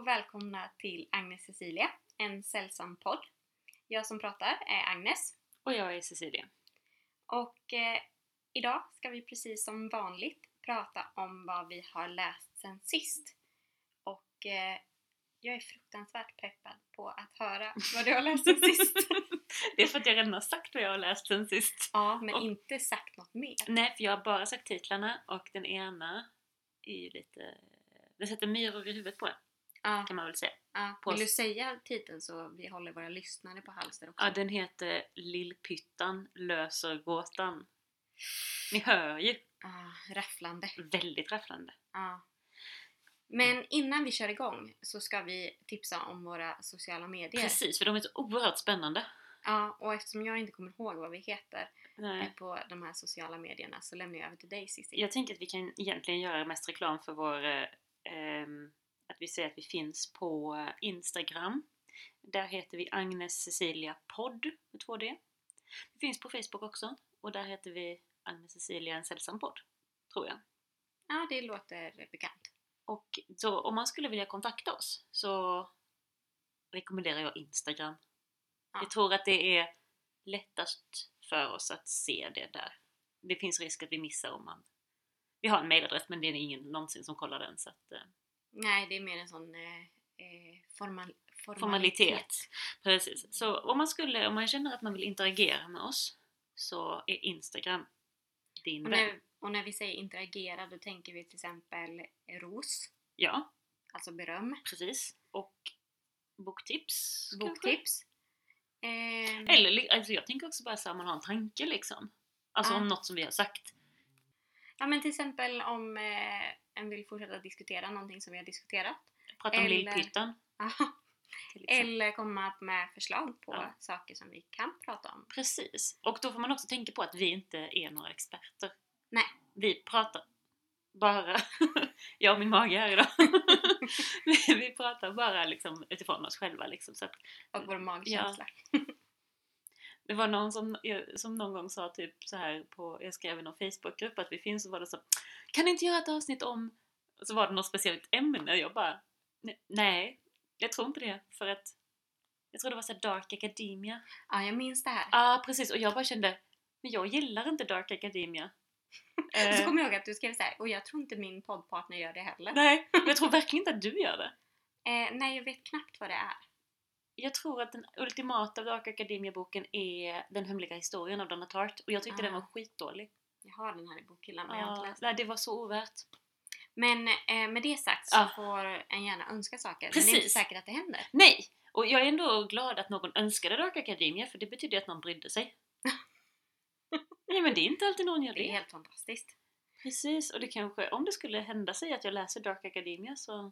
och välkomna till Agnes Cecilia, en sällsam podd. Jag som pratar är Agnes. Och jag är Cecilia. Och idag ska vi precis som vanligt prata om vad vi har läst sen sist. Och jag är fruktansvärt peppad på att höra vad du har läst sen sist. Det är för att jag redan har sagt vad jag har läst sen sist. Ja, men inte sagt något mer. Nej, för jag har bara sagt titlarna och den ena är ju lite... Det sätter myror i huvudet på en, kan man väl säga. Ja. Vill du säga titeln så vi håller våra lyssnare på halster också? Ja, den heter Lillpyttan löser gåtan. Ni hör ju. Rafflande. Väldigt rafflande. Ja. Men innan vi kör igång så ska vi tipsa om våra sociala medier. Precis, för de är så oerhört spännande. Ja, och eftersom jag inte kommer ihåg vad vi heter på de här sociala medierna så lämnar jag över till dig, Cissi. Jag tänker att vi kan egentligen göra mest reklam för vår... att vi säger att vi finns på Instagram. Där heter vi Agnes Cecilia podd med 2D. Vi finns på Facebook också. Och där heter vi Agnes Cecilia en sällsam podd, tror jag. Ja, det låter bekant. Och så om man skulle vilja kontakta oss så rekommenderar jag Instagram. Ja. Jag tror att det är lättast för oss att se det där. Det finns risk att vi missar om man... Vi har en mailadress men det är ingen någonsin som kollar den så att... Nej, det är mer en sån formalitet. Precis. Så om man känner att man vill interagera med oss så är Instagram din vän. Och när vi säger interagera då tänker vi till exempel ros. Ja. Alltså beröm. Precis. Och boktips. Boktips. Eller alltså jag tänker också bara så här, man har en tanke liksom. Alltså om något som vi har sagt. Ja, men till exempel om en vill fortsätta diskutera någonting som vi har diskuterat. Prata om Lillpyttan. Eller komma med förslag på saker som vi kan prata om. Precis. Och då får man också tänka på att vi inte är några experter. Nej. Vi pratar bara... jag och min mage här idag. vi pratar bara liksom utifrån oss själva. Liksom, så att, och vår magkänsla. Ja. Det var någon som någon gång sa typ så här jag skrev i någon Facebookgrupp att vi finns och var det så, kan ni inte göra ett avsnitt om, och så var det något speciellt ämne, jag bara nej, jag tror inte det, för att jag tror det var så här Dark Academia. Ja, jag minns det här. Ja, precis, och jag bara kände, men jag gillar inte Dark Academia. Så kommer jag ihåg att du skrev så här, och jag tror inte min poddpartner gör det heller. Nej, jag tror verkligen inte att du gör det. Nej, jag vet knappt vad det är. Jag tror att den ultimata Dark Academia-boken är Den hemliga historien av Donna Tartt. Och jag tyckte den var skitdålig. Jag har den här i bokhyllan men jag har inte läst den. Nej, det var så ovärt. Men med det sagt så får en gärna önska saker. Precis. Men det är inte säkert att det händer. Nej, och jag är ändå glad att någon önskade Dark Academia. För det betyder att någon brydde sig. Nej, men det är inte alltid någon gör det. Det är helt fantastiskt. Precis, och det kanske, om det skulle hända sig att jag läser Dark Academia så...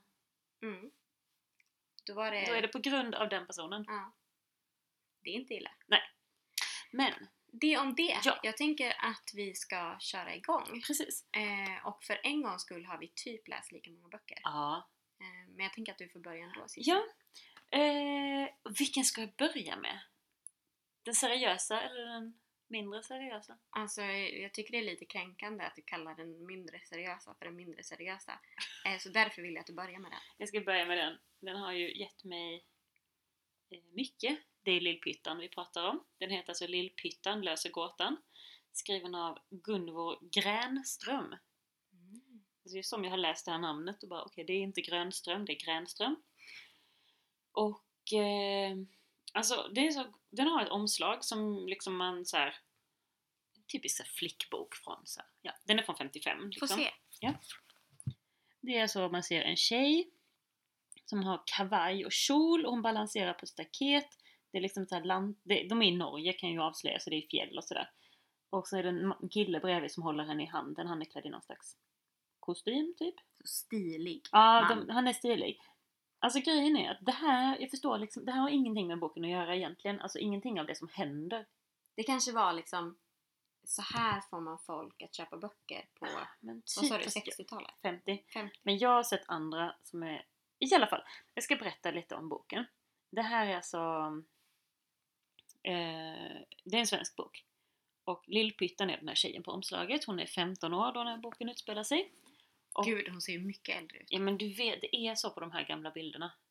Då är det på grund av den personen. Ja. Det är inte illa. Nej. Men. Det om det. Ja. Jag tänker att vi ska köra igång. Precis. Och för en gångs skull har vi typ läst lika många böcker. Ja. Men jag tänker att du får börja ändå, Cissi. Ja. Vilken ska jag börja med? Den seriösa eller den mindre seriösa? Alltså, jag tycker det är lite kränkande att du kallar den mindre seriösa för den mindre seriösa. Så därför vill jag att du börjar med den. Jag ska börja med den. Den har ju gett mig mycket. Det är Lillpyttan vi pratar om. Den heter alltså Lillpyttan löser gåtan. Skriven av Gunvor Gränström. Det är som jag har läst det här namnet och bara okej, det är inte Grönström, det är Gränström. Och alltså det är så, den har ett omslag som liksom man så här typisk flickbok från så här, ja, den är från 55 liksom. Får se. Ja. Det är så man ser en tjej som har kavaj och kjol och hon balanserar på staket. Det är liksom så här de är i Norge kan ju avslöja så det är fjäll och sådär. Och så är det en kille bredvid som håller henne i handen. Han är klädd i någon slags kostym typ. Så stilig. Ja, han är stilig. Alltså grejen är att det här, jag förstår liksom, det här har ingenting med boken att göra egentligen. Alltså ingenting av det som händer. Det kanske var liksom, så här får man folk att köpa böcker på, men vad sa du, 60-talet? 50. Men jag har sett andra som är, i alla fall, jag ska berätta lite om boken. Det här är alltså, det är en svensk bok. Och Lillpyttan är den här tjejen på omslaget. Hon är 15 år då när boken utspelar sig. Och, Gud, hon ser ju mycket äldre ut. Ja, men du vet, det är så på de här gamla bilderna.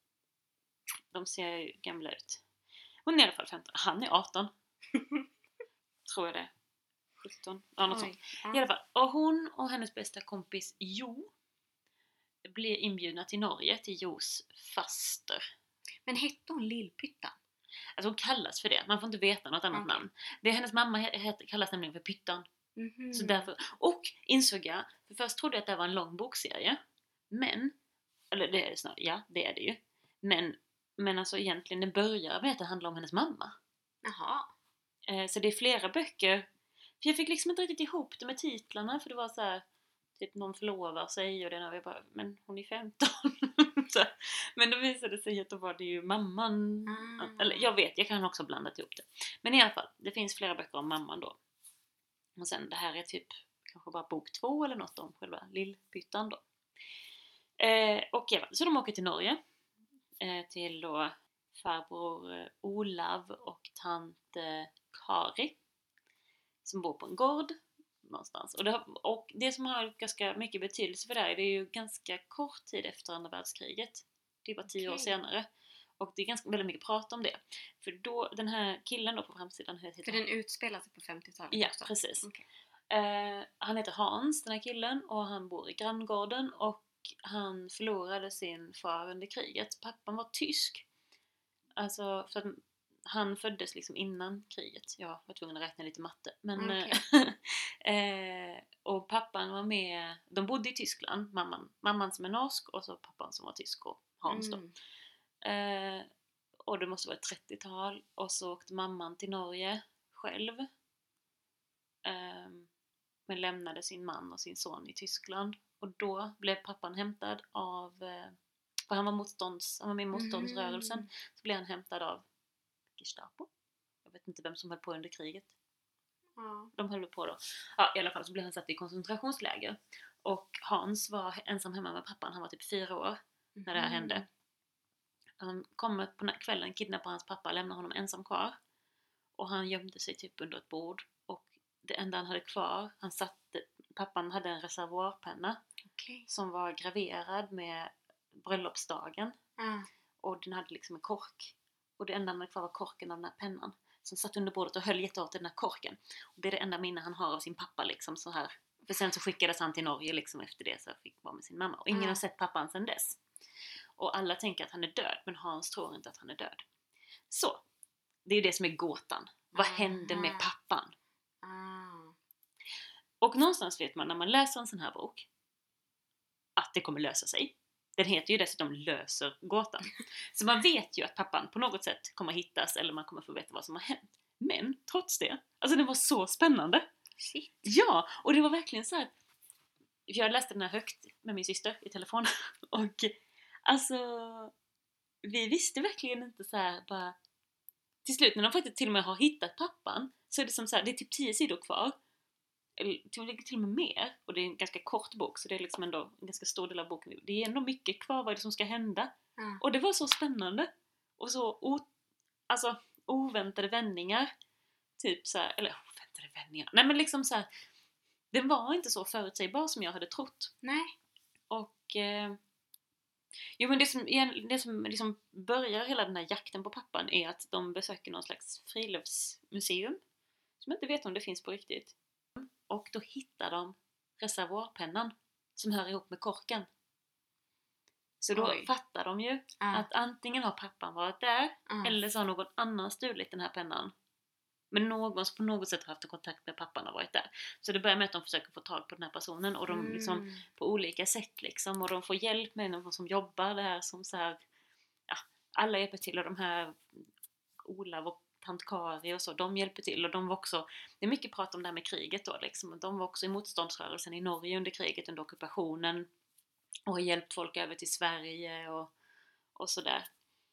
de ser ju gamla ut. Hon är i alla fall 15. Han är 18. Tror jag det. 17. Ja, något sånt. Ja. I alla fall. Och hon och hennes bästa kompis Jo blir inbjudna till Norge, till Jos faster. Men hette hon Lillpyttan? Alltså hon kallas för det. Man får inte veta något annat Okej. namn. Det är hennes mamma kallas nämligen för Pyttan. Mhm. Så därför, och insåg jag, för först trodde jag att det var en lång bokserie. Men, eller det är det snart, ja det är det ju. Men alltså egentligen det börjar med att det handlar om hennes mamma. Jaha. Så det är flera böcker. För jag fick liksom inte riktigt ihop det med titlarna. För det var så här, typ någon förlovar sig och den har vi bara, men hon är 15. Så, men då visade det sig att då var det ju mamman. Eller jag vet, jag kan också blanda ihop det. Men i alla fall, det finns flera böcker om mamman då. Och sen det här är typ kanske bara bok 2 eller något om själva Lillpyttan då. Och ja, så de åker till Norge. Till då farbror Olav och tant Kari. Som bor på en gård någonstans. Och det som har ganska mycket betydelse för det här, det är ju ganska kort tid efter andra världskriget. Det var 10 år senare. Och det är ganska väldigt mycket prat om det. För då, den här killen då på framsidan heter... För den utspelar sig på 50-talet Ja, också. precis. Okay. Han heter Hans, den här killen, och han bor i granngården och han förlorade sin far under kriget. Pappan var tysk. Alltså, för att han föddes liksom innan kriget. Jag var tvungen att räkna lite matte. Men, och pappan var med, de bodde i Tyskland. Mamman som är norsk och så pappan som var tysk och Hans då. Och det måste vara ett 30-tal. Och så åkte mamman till Norge själv. Men lämnade sin man och sin son i Tyskland. Och då blev pappan hämtad av... För han var med i motståndsrörelsen. Så blev han hämtad av Gestapo. Jag vet inte vem som höll på under kriget. De höll på då. Ja, i alla fall så blev han satt i koncentrationsläger. Och Hans var ensam hemma med pappan. Han var typ 4 år när det här hände. Han kommer på kvällen, kidnappar hans pappa, lämnar honom ensam kvar. Och han gömde sig typ under ett bord. Och det enda han hade kvar, pappan hade en reservoarpenna. Som var graverad med bröllopsdagen. Och den hade liksom en kork. Och det enda han hade kvar var korken av den här pennan. Som satt under bordet och höll jättehårt i den här korken. Och det är det enda minne han har av sin pappa liksom så här. För sen så skickades han till Norge liksom efter det, så fick vara med sin mamma. Och ingen har sett pappan sedan dess. Och alla tänker att han är död, men Hans tror inte att han är död. Så, det är det som är gåtan. Vad hände med pappan? Och någonstans vet man när man läser en sån här bok att det kommer lösa sig. Den heter ju dessutom Löser gåtan. Så man vet ju att pappan på något sätt kommer hittas eller man kommer få veta vad som har hänt. Men trots det, alltså det var så spännande. Shit. Ja, och det var verkligen så här. Jag läste den här högt med min syster i telefon. Och alltså, vi visste verkligen inte så här bara. Till slut när de faktiskt till och med har hittat pappan så är det som så här, det är typ 10 sidor kvar. Eller till och med mer. Och det är en ganska kort bok så det är liksom ändå en ganska stor del av boken. Det är ändå mycket kvar, vad är det som ska hända? Och det var så spännande. Och så oväntade vändningar. Typ så här, eller oväntade vändningar. Nej men liksom så här. Den var inte så förutsägbar som jag hade trott. Nej. Och jo men det som liksom börjar hela den här jakten på pappan är att de besöker någon slags friluftsmuseum. Som jag inte vet om det finns på riktigt. Och då hittar de reservoarpennan som hör ihop med korken. Så då fattar de ju att antingen har pappan varit där eller så har någon annan stulit den här pennan. Men någon som på något sätt har haft kontakt med pappan har varit där. Så det börjar med att de försöker få tag på den här personen och de liksom på olika sätt liksom. Och de får hjälp med någon som jobbar där som så här, ja, alla hjälper till och de här Olav och tant Kari och så, de hjälper till och de var också, det är mycket prat om det här med kriget då liksom, de var också i motståndsrörelsen i Norge under kriget, under ockupationen och har hjälpt folk över till Sverige och sådär.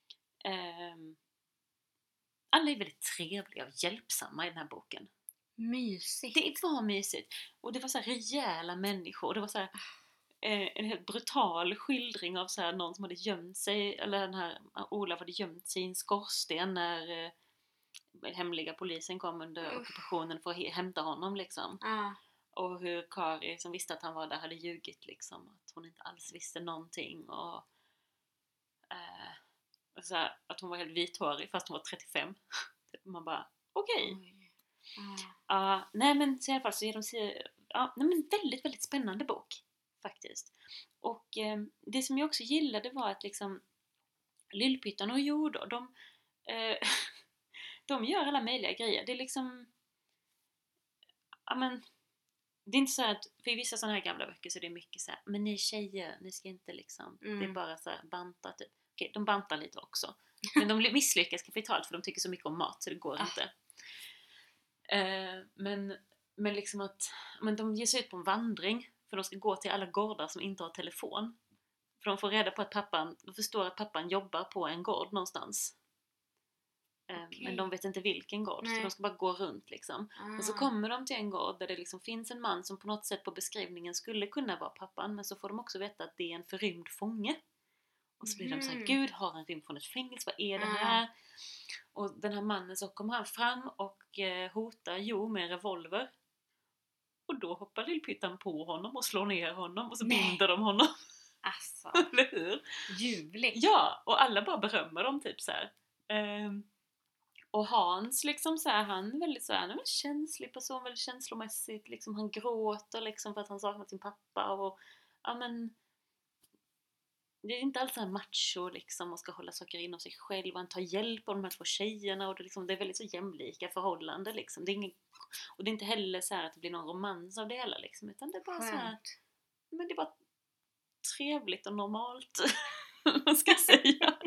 Alla är väldigt trevliga och hjälpsamma i den här boken. Mysigt. Det var mysigt och det var så här rejäla människor, det var så här en helt brutal skildring av så här någon som hade gömt sig, eller den här Olav hade gömt sig i en skorsten när hemliga polisen kom under ockupationen för att hämta honom liksom. Och hur Kari som visste att han var där hade ljugit liksom, att hon inte alls visste någonting och så här, att hon var helt vithårig fast hon var 35. Man bara, okej. Oj. Ah. Ja, nej men så i alla fall så ger de sig, ja, nej men väldigt, väldigt spännande bok faktiskt. Och det som jag också gillade var att liksom Lillpyttan och Jo då, de gör alla möjliga grejer. Det är liksom, ja men, det är inte så här att, för i vissa sådana här gamla böcker så är det mycket så här, men ni tjejer, ni ska inte liksom, det är bara så här banta typ. Okej, de bantar lite också. Men de misslyckas kapitalt för de tycker så mycket om mat så det går inte. Men liksom att, men de ger sig ut på en vandring för de ska gå till alla gårdar som inte har telefon. För de får reda på att de förstår att pappan jobbar på en gård någonstans. Okej. Men de vet inte vilken gård, Nej. så de ska bara gå runt liksom. Och så kommer de till en gård där det liksom finns en man som på något sätt på beskrivningen skulle kunna vara pappan, men så får de också veta att det är en förrymd fånge. Och så blir de såhär, Gud, har han rymt från ett fängelse? Vad är det här? Och den här mannen, så kommer han fram och hotar Jo med en revolver. Och då hoppar Lillpyttan på honom och slår ner honom och så binder de honom. Alltså, Eller hur? ljuvligt. Ja, och alla bara berömmer dem typ så här. Och Hans liksom så här, han är väldigt så här, han är en känslig person, väldigt känslomässigt liksom, han gråter liksom för att han saknar sin pappa och ja men det är inte alls så här macho liksom och ska hålla saker inom sig själv och han tar hjälp av de här två tjejerna och det är väldigt så jämlika förhållanden liksom. Det är och det är inte heller så här att det blir någon romans av det hela liksom, utan det är bara så här, men det är bara trevligt och normalt. Vad ska jag säga?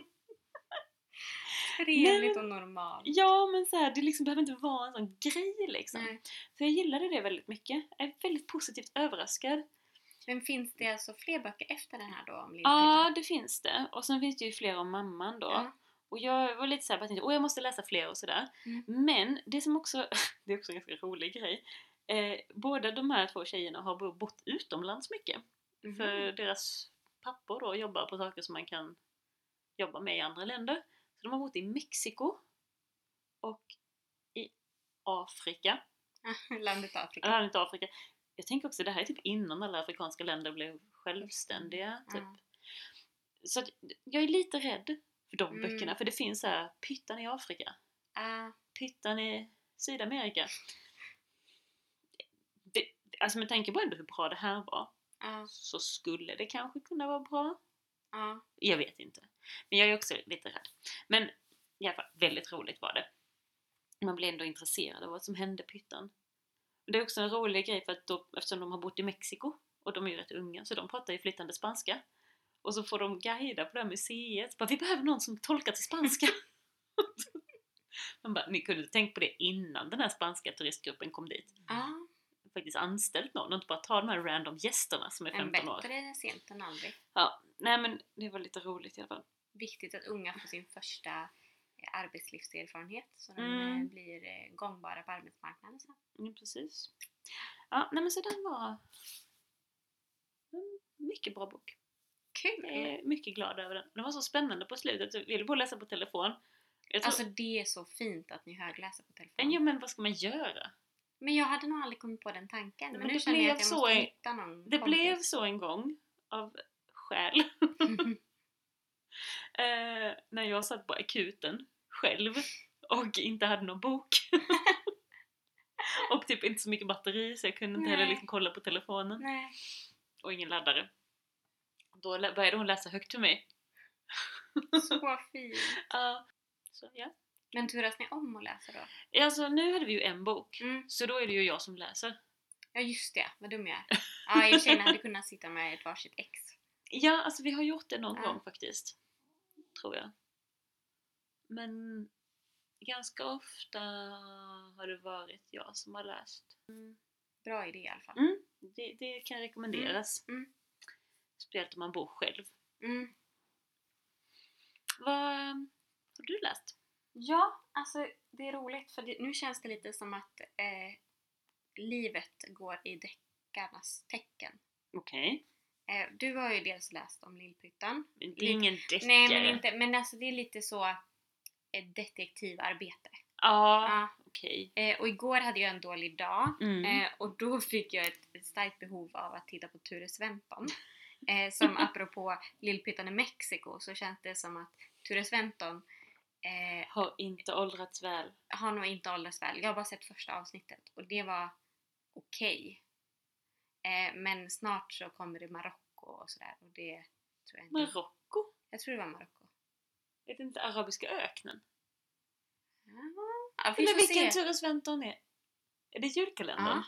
Trevligt och normalt. Ja, men så här, det liksom behöver inte vara en sån grej liksom. Nej. Så jag gillade det väldigt mycket. Jag är väldigt positivt överraskad. Men finns det alltså fler böcker efter den här då om Lillpyttan? Ja, det finns det. Och sen finns det ju fler om mamman då. Ja. Och jag var lite såhär, jag måste läsa fler och sådär. Men det som också, det är också en ganska rolig grej. Båda de här två tjejerna har bott utomlands mycket. För deras pappor då jobbar på saker som man kan jobba med i andra länder. Så de har bott i Mexiko och i Afrika. Landet Afrika. Landet Afrika. Jag tänker också, det här är typ innan alla afrikanska länder blev självständiga. Typ. Så att jag är lite rädd för de böckerna. För det finns så här, Pyttan i Afrika. Pyttan i Sydamerika. Alltså med tanke på ändå hur bra det här var. Så skulle det kanske kunna vara bra. Jag vet inte. Men jag är också lite rädd. Men i alla fall, väldigt roligt var det. Man blir ändå intresserad av vad som hände Pyttan. Det är också en rolig grej för att då, eftersom de har bott i Mexiko och de är ju rätt unga så de pratar ju flytande spanska. Och så får de guida på det här museet. Bara, vi behöver någon som tolkar till spanska. Man bara, ni kunde tänkt på det innan den här spanska turistgruppen kom dit. Faktiskt anställt någon och inte bara ta de här random gästerna som är 15 år. Bättre sent än aldrig. Ja, nej men det var lite roligt i alla fall. Viktigt att unga får sin första arbetslivserfarenhet så de blir gångbara på arbetsmarknaden sen. Precis. Ja, nej men så den var en mycket bra bok. Kul! Jag är mycket glad över den. Den var så spännande på slutet. Jag ville bara läsa på telefon. Alltså det är så fint att ni högläser på telefon. Ja, men vad ska man göra? Men jag hade nog aldrig kommit på den tanken. Men nu det känner jag blev att jag måste hitta någon Det kompis. blev så en gång av skäl. När jag satt på akuten själv och inte hade någon bok. Och typ inte så mycket batteri så jag kunde inte heller liksom kolla på telefonen. Nej. Och ingen laddare. Då började hon läsa högt för mig. Så fint. Så ja. Men turas ni om att läsa då? Alltså nu hade vi ju en bok. Så då är det ju jag som läser. Ja just det, vad dum jag är. Ja, jag känner hade kunnat sitta med ett varsitt ex. Ja, alltså vi har gjort det någon gång faktiskt. Tror jag. Men ganska ofta har det varit jag som har läst. Bra idé i alla fall. Det kan rekommenderas. Speciellt om man bor själv. Vad har du läst? Ja, alltså det är roligt för nu känns det lite som att livet går i deckarnas tecken. Okej. Du har ju dels läst om Lillpyttan. Det är ingen deckare. Nej, men inte. Men alltså det är lite så detektivarbete. Okej. Och igår hade jag en dålig dag. Och då fick jag ett starkt behov av att titta på Ture Sventon. Som apropå Lillpyttan i Mexiko, så känns det som att Ture Sventon Har inte åldrats väl. har nog inte åldrats väl. Jag har bara sett första avsnittet och det var okej. Men snart så kommer det Marocko och sådär, och det tror jag inte. Marocko? Jag tror det var Marocko. Är det inte Arabiska öknen? Ja, vi Eller får vilken se. Ture Sventon är? Är det julkalendern? Ja.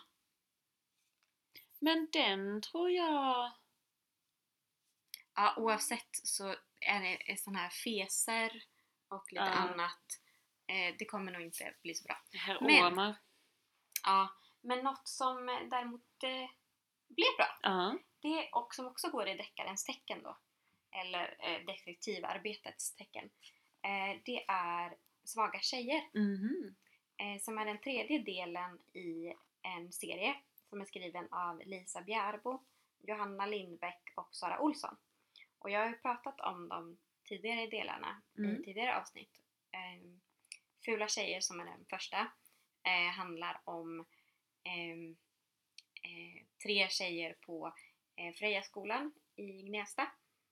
Men den tror jag... Ja, oavsett så är det sån här feser och lite annat. Det kommer nog inte bli så bra. Herr Men- Omar. Ja, men något som däremot blev bra, Ja. det och som också går i deckarens tecken då, eller detektivarbetets tecken, det är Svaga tjejer, Mhm. som är den tredje delen i en serie som är skriven av Lisa Bjärbo, Johanna Lindbäck och Sara Olsson. Och jag har ju pratat om de tidigare delarna i tidigare avsnitt. Fula tjejer, som är den första, handlar om 3 tjejer på Frejaskolan i Gnesta.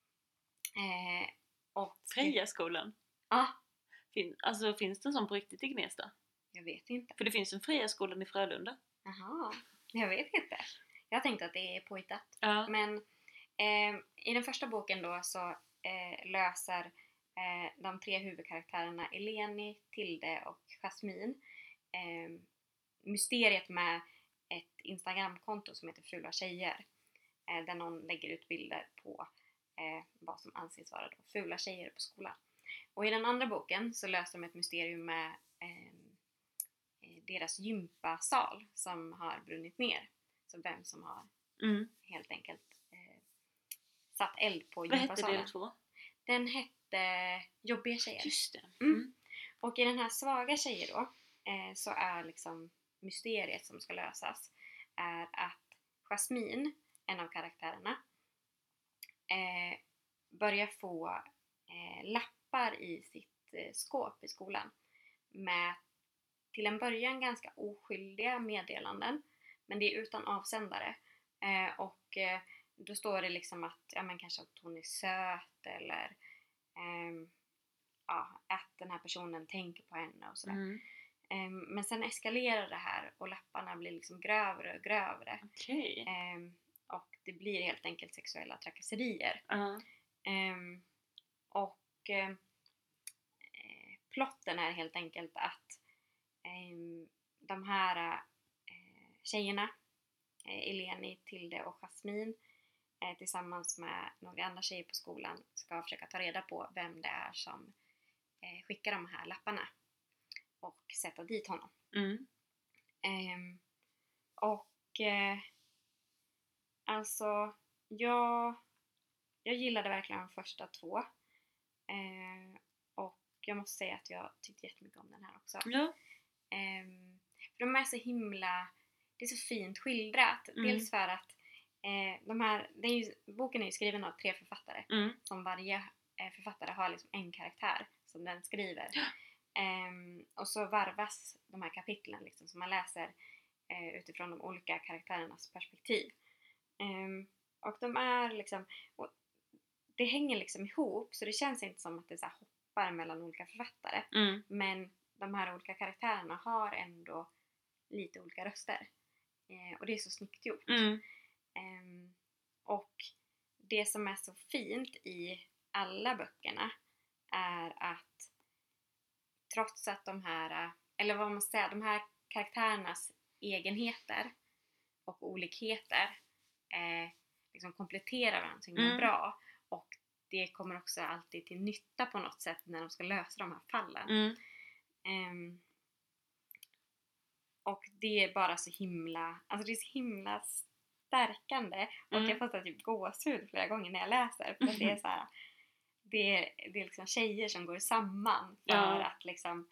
Och Frejaskolan? Ja, Alltså finns det en sån på riktigt i Gnesta? jag vet inte. För det finns en Frejaskolan i Frölunda. Jaha, jag vet inte. Jag tänkte att det är påhittat. Ja. Men i den första boken då så löser de 3 huvudkaraktärerna Eleni, Tilde och Jasmine mysteriet med ett Instagramkonto som heter Fula tjejer, där någon lägger ut bilder på vad som anses vara då fula tjejer på skolan. Och i den andra boken så löser de ett mysterium med deras gympasal som har brunnit ner. Så vem som har helt enkelt satt eld på Vad hette gympasalen. del 2? Den hette Jobbiga tjejer. Just det. Och i den här Svaga tjejer då, så är liksom mysteriet som ska lösas är att Jasmine, en av karaktärerna, börjar få lappar i sitt skåp i skolan med till en början ganska oskyldiga meddelanden, men det är utan avsändare. Och då står det liksom att kanske att hon är söt, eller att den här personen tänker på henne och sådär. Men sen eskalerar det här och lapparna blir liksom grövre och grövre. Okej. Och det blir helt enkelt sexuella trakasserier. Plotten är helt enkelt att de här tjejerna, Eleni, Tilde och Jasmine, tillsammans med några andra tjejer på skolan ska försöka ta reda på vem det är som skickar de här lapparna och sätta dit honom. Alltså jag gillade verkligen de första 2, och jag måste säga att jag tyckte jättemycket om den här också. Ja. För de är så himla, det är så fint skildrat. Dels för att boken är ju skriven av 3 författare, som varje författare har liksom en karaktär som den skriver. Och så varvas de här kapitlen liksom, som man läser utifrån de olika karaktärernas perspektiv. Och de är liksom, och det hänger liksom ihop, så det känns inte som att det så här hoppar mellan olika författare. Men de här olika karaktärerna har ändå lite olika röster. Och det är så snyggt gjort. Och det som är så fint i alla böckerna är att trots att de här, eller vad man säger, de här karaktärernas egenheter och olikheter liksom kompletterar varandra så himla bra, och det kommer också alltid till nytta på något sätt när de ska lösa de här fallen. Och det är bara så himla, alltså det är så himla stärkande, och jag får typ gåshud flera gånger när jag läser, för att det är så här, det är liksom tjejer som går samman för att liksom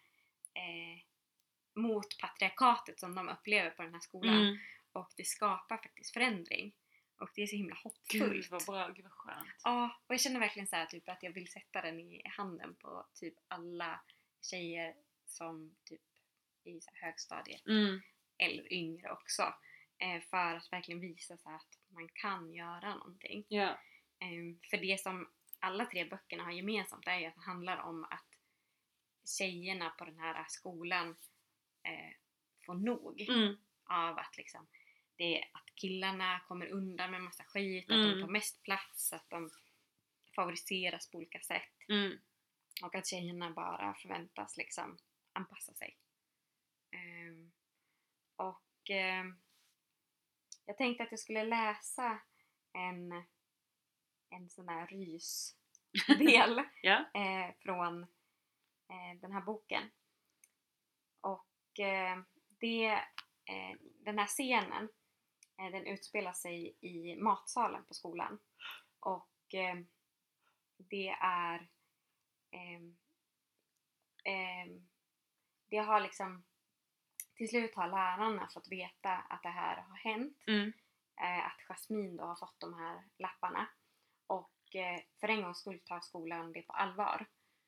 mot patriarkatet som de upplever på den här skolan, och det skapar faktiskt förändring, och det är så himla hoppfullt. Gud vad bra, gud vad skönt. Ja, och jag känner verkligen så här, typ att jag vill sätta den i handen på typ alla tjejer som typ i så här högstadiet eller yngre också, för att verkligen visa så här att man kan göra någonting. Ja. För det som alla 3 böckerna har gemensamt är ju att det handlar om att tjejerna på den här skolan får nog av att liksom, det är att killarna kommer undan med massa skit, att de tar mest plats, att de favoriseras på olika sätt. Och att tjejerna bara förväntas liksom anpassa sig. Jag tänkte att jag skulle läsa en sån här rysdel från den här boken. Och den här scenen den utspelar sig i matsalen på skolan. Och det är det har liksom till slut har lärarna fått veta att det här har hänt. Att Jasmine då har fått de här lapparna. Och för en gångs skull tar skolan det på allvar.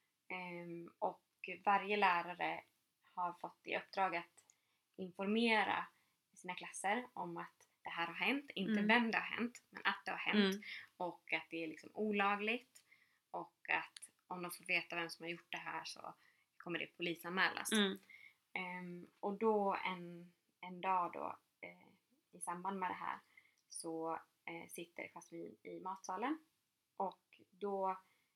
Och varje lärare har fått i uppdrag att informera sina klasser om att det här har hänt. Inte vem det har hänt, men att det har hänt. Och att det är liksom olagligt. Och att om de får veta vem som har gjort det här så kommer det polisanmälas. Och då en dag då i samband med det här så sitter Jasmine i matsalen. Och då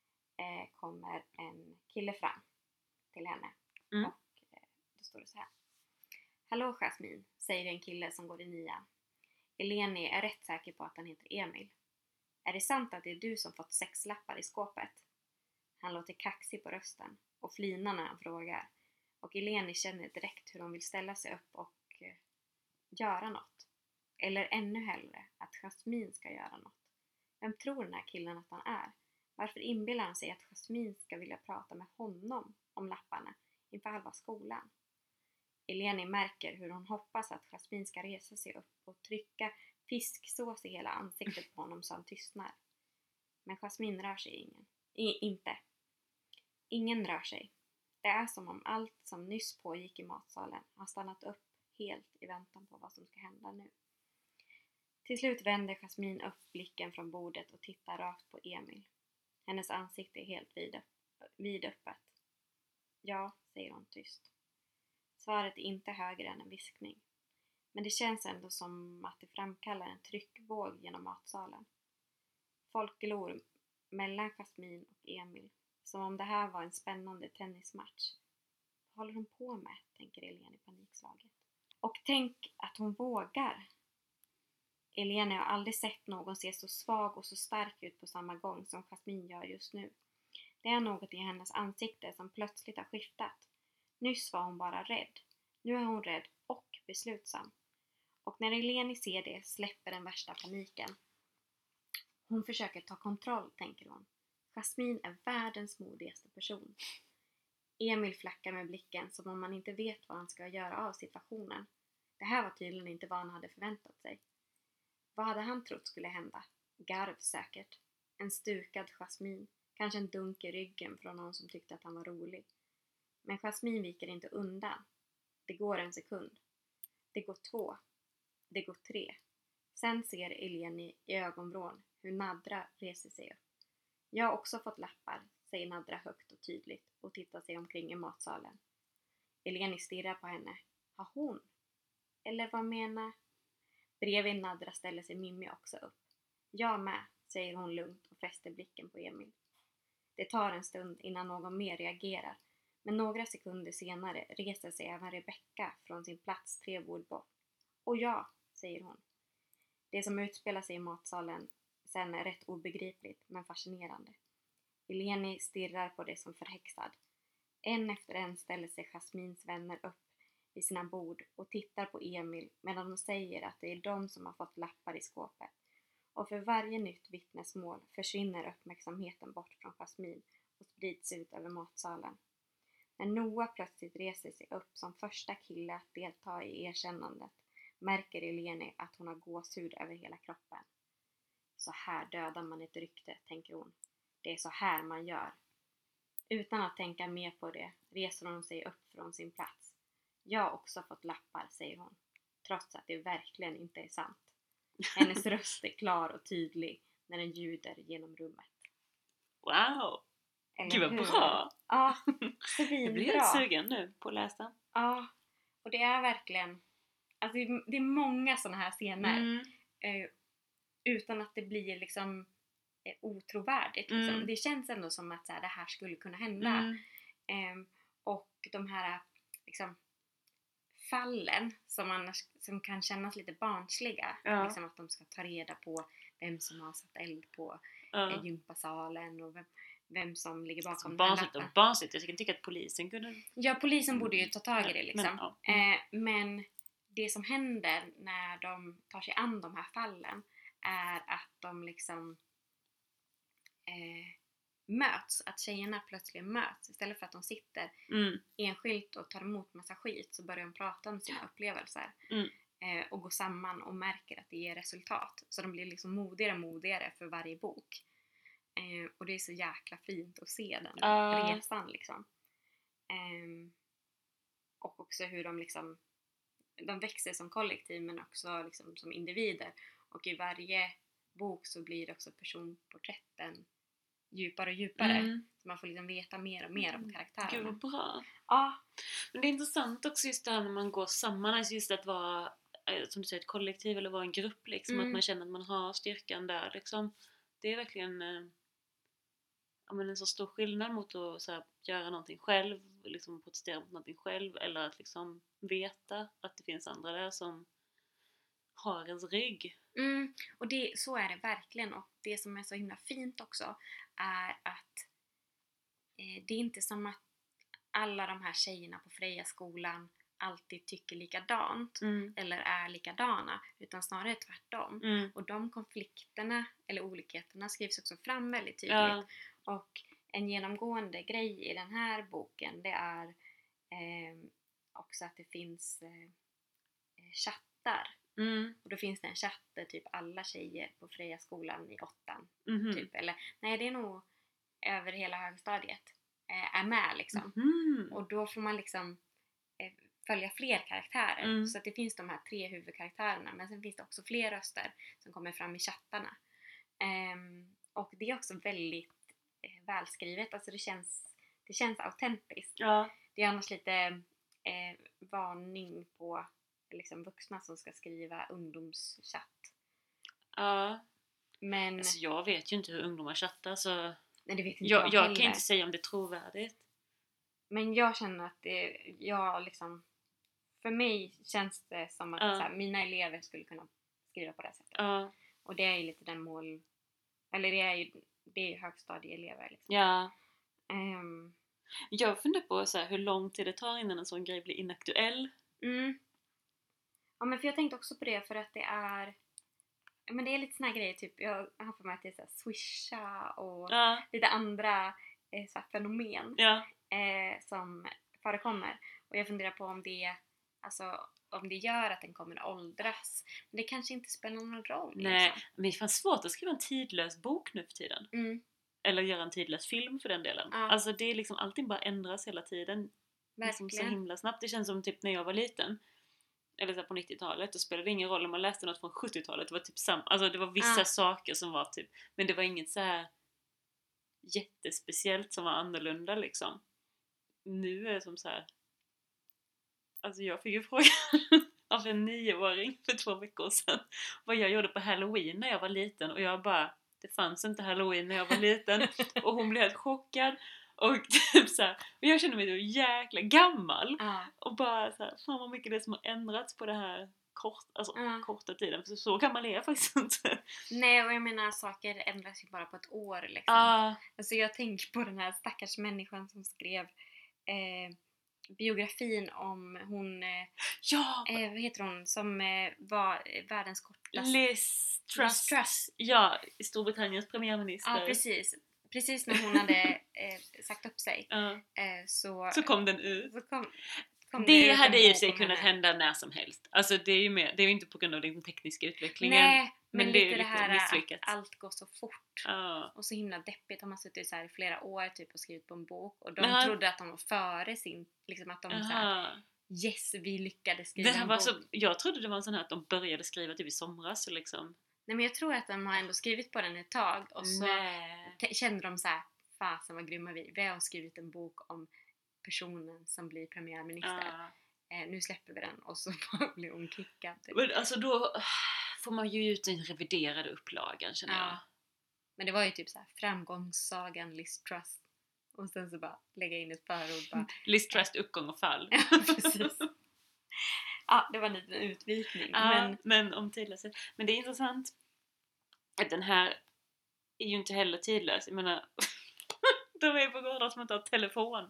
kommer en kille fram till henne. Och då står det så här. Hallå Jasmine, säger en kille som går i 9:an. Eleni är rätt säker på att han heter Emil. Är det sant att det är du som fått 6 lappar i skåpet? Han låter kaxig på rösten och flinar när han frågar. Och Eleni känner direkt hur hon vill ställa sig upp och göra något. Eller ännu hellre att Jasmine ska göra något. Vem tror den här killen att han är? Varför inbillar han sig att Jasmine ska vilja prata med honom om lapparna inför halva skolan? Eleni märker hur hon hoppas att Jasmine ska resa sig upp och trycka fisksås i hela ansiktet på honom så han tystnar. Men Jasmine rör sig inte. Ingen rör sig. Det är som om allt som nyss pågick i matsalen har stannat upp helt i väntan på vad som ska hända nu. Till slut vänder Jasmine upp blicken från bordet och tittar rakt på Emil. Hennes ansikte är helt vidöppet. Ja, säger hon tyst. Svaret är inte högre än en viskning. Men det känns ändå som att det framkallar en tryckvåg genom matsalen. Folk glor mellan Jasmine och Emil. Som om det här var en spännande tennismatch. Vad håller hon på med, tänker Eleni panikslaget. Och tänk att hon vågar. Eleni har aldrig sett någon se så svag och så stark ut på samma gång som Jasmine gör just nu. Det är något i hennes ansikte som plötsligt har skiftat. Nyss var hon bara rädd. Nu är hon rädd och beslutsam. Och när Eleni ser det släpper den värsta paniken. Hon försöker ta kontroll, tänker hon. Jasmine är världens modigaste person. Emil flackar med blicken som om man inte vet vad han ska göra av situationen. Det här var tydligen inte vad han hade förväntat sig. Vad hade han trott skulle hända? Garv säkert. En stukad Jasmine. Kanske en dunk i ryggen från någon som tyckte att han var rolig. Men Jasmine viker inte undan. Det går en sekund. Det går 2. Det går 3. Sen ser Eleni i ögonvrån hur Nadra reser sig upp. Jag har också fått lappar, säger Nadra högt och tydligt och tittar sig omkring i matsalen. Eleni stirrar på henne. Har hon? Eller vad menar? Bredvid Nadra ställer sig Mimmi också upp. Jag med, säger hon lugnt och fäster blicken på Emil. Det tar en stund innan någon mer reagerar. Men några sekunder senare reser sig även Rebecca från sin plats 3 bord bort. Och ja, säger hon. Det som utspelar sig i matsalen sen är rätt obegripligt men fascinerande. Eleni stirrar på det som förhäxad. En efter en ställer sig Jasmines vänner upp i sina bord och tittar på Emil medan de säger att det är de som har fått lappar i skåpet. Och för varje nytt vittnesmål försvinner uppmärksamheten bort från Jasmine och sprids ut över matsalen. När Noah plötsligt reser sig upp som första kille att delta i erkännandet märker Eleni att hon har gåshud över hela kroppen. Så här dödar man ett rykte, tänker hon. Det är så här man gör. Utan att tänka mer på det reser hon sig upp från sin plats. Jag har också fått lappar, säger hon. Trots att det verkligen inte är sant. Hennes röst är klar och tydlig när den ljuder genom rummet. Wow! Eller Gud vad hur? bra! Ja, Jag blir svinbra. helt sugen nu på att läsa. Ja, och det är verkligen, alltså det är många sådana här scener utan att det blir liksom otrovärdigt. Liksom. Det känns ändå som att så här, det här skulle kunna hända. Och de här liksom, fallen som kan kännas lite barnsliga. Liksom att de ska ta reda på vem som har satt eld på gympasalen och vem som ligger bakom den här lappen. Barnsligt. Jag kan tycka att polisen kunde... Ja, polisen borde ju ta tag i det liksom. Men det som händer när de tar sig an de här fallen är att de liksom möts, att tjejerna plötsligt möts. Istället för att de sitter enskilt och tar emot massa skit, så börjar de prata om sina upplevelser och gå samman och märker att det ger resultat. Så de blir liksom modigare för varje bok. Och det är så jäkla fint att se den resan liksom. Och också hur de liksom, de växer som kollektiv men också liksom som individer. Och i varje bok så blir det också personporträtten djupare och djupare. Så man får liksom veta mer och mer om karaktärerna. Gud vad bra. Ja. Men det är intressant också just det här när man går samman. Alltså just att vara, som du säger, ett kollektiv eller vara en grupp liksom. Att man känner att man har styrkan där liksom. Det är verkligen en så stor skillnad mot att så här, göra någonting själv. Liksom protestera mot någonting själv. Eller att liksom veta att det finns andra där som har ens rygg. Och så är det verkligen. Och det som är så himla fint också är att det är inte som att alla de här tjejerna på Freja-skolan alltid tycker likadant eller är likadana, utan snarare tvärtom. Och de konflikterna eller olikheterna skrivs också fram väldigt tydligt. Och en genomgående grej i den här boken, det är också att det finns chattar. Och då finns det en chatt där typ alla tjejer på Freja-skolan i 8:an typ, eller nej, det är nog över hela högstadiet är med liksom. Och då får man liksom följa fler karaktärer. Så att det finns de här 3 huvudkaraktärerna, men sen finns det också fler röster som kommer fram i chattarna. Och det är också väldigt välskrivet, alltså det känns autentiskt. Det är annars lite varning på liksom vuxna som ska skriva ungdomschatt. Men alltså, jag vet ju inte hur ungdomar chattar, så nej, det vet inte jag kan inte säga om det är trovärdigt. Men jag känner att liksom, för mig känns det som att så här, mina elever skulle kunna skriva på det sättet. Och det är ju lite den mål, eller det är ju högstadieelever liksom. Jag funderar på så här, hur lång tid det tar innan en sån grej blir inaktuell. Ja, men för jag tänkte också på det, för att det är lite såna här grejer, typ jag har för mig att det är så här swisha och lite andra så här fenomen som förekommer. Och jag funderar på om det gör att den kommer att åldras. Men det kanske inte spelar någon roll. Nej, men det är fan svårt att skriva en tidlös bok nu för tiden. Eller göra en tidlös film för den delen. Alltså det är liksom, allting bara ändras hela tiden. Liksom så himla snabbt. Det känns som typ när jag var liten, eller så på 90-talet, då spelade det ingen roll om man läste något från 70-talet. Det var typ alltså det var vissa saker som var typ, men det var inget så här jättespeciellt som var annorlunda liksom. Nu är det som så här, alltså jag fick ju frågan av en 9-åring för 2 veckor sedan vad jag gjorde på Halloween när jag var liten, och jag bara, det fanns inte Halloween när jag var liten. Och hon blev helt chockad. Och typ så här, och jag kände mig så jäkla gammal. Och bara så här, fan vad mycket det som har ändrats på det här korta tiden. För så gammal är jag faktiskt inte. Nej, och jag menar, saker ändras ju bara på ett år liksom. Alltså jag tänker på den här stackars människan som skrev biografin om hon vad heter hon, som var världens kortaste, Liz Truss. Ja, i Storbritanniens premiärminister. Ja, precis när hon hade sagt upp sig så kom den ut. Det hade i sig kunnat hända när som helst. Alltså det är ju inte på grund av den tekniska utvecklingen. Nej, men det är lite det här misslyckat. Att allt går så fort. Och så himla deppigt. Har man suttit så här i flera år typ och skrivit på en bok. Och de trodde att de var före sin, liksom att de så här, yes, vi lyckades skriva en bok. Jag trodde det var en sån här att de började skriva typ i somras liksom. Nej, men jag tror att de har ändå skrivit på den ett tag och så Nej. kände de så här, fasen vad grymma vi har skrivit en bok om personen som blir premiärminister. Nu släpper vi den och så blir hon kickad. Typ. Men alltså då får man ju ut den reviderade upplagan, känner jag. Men det var ju typ så här framgångssagan Liz Truss. Och sen så bara lägga in ett förord. Bara, Liz Truss uppgång och fall. Ja, precis. Ja, det var en liten utvikning. Men om tidlös. Men det är intressant att den här är ju inte heller tidlös. Jag menar, de är på gårdar som inte har telefon.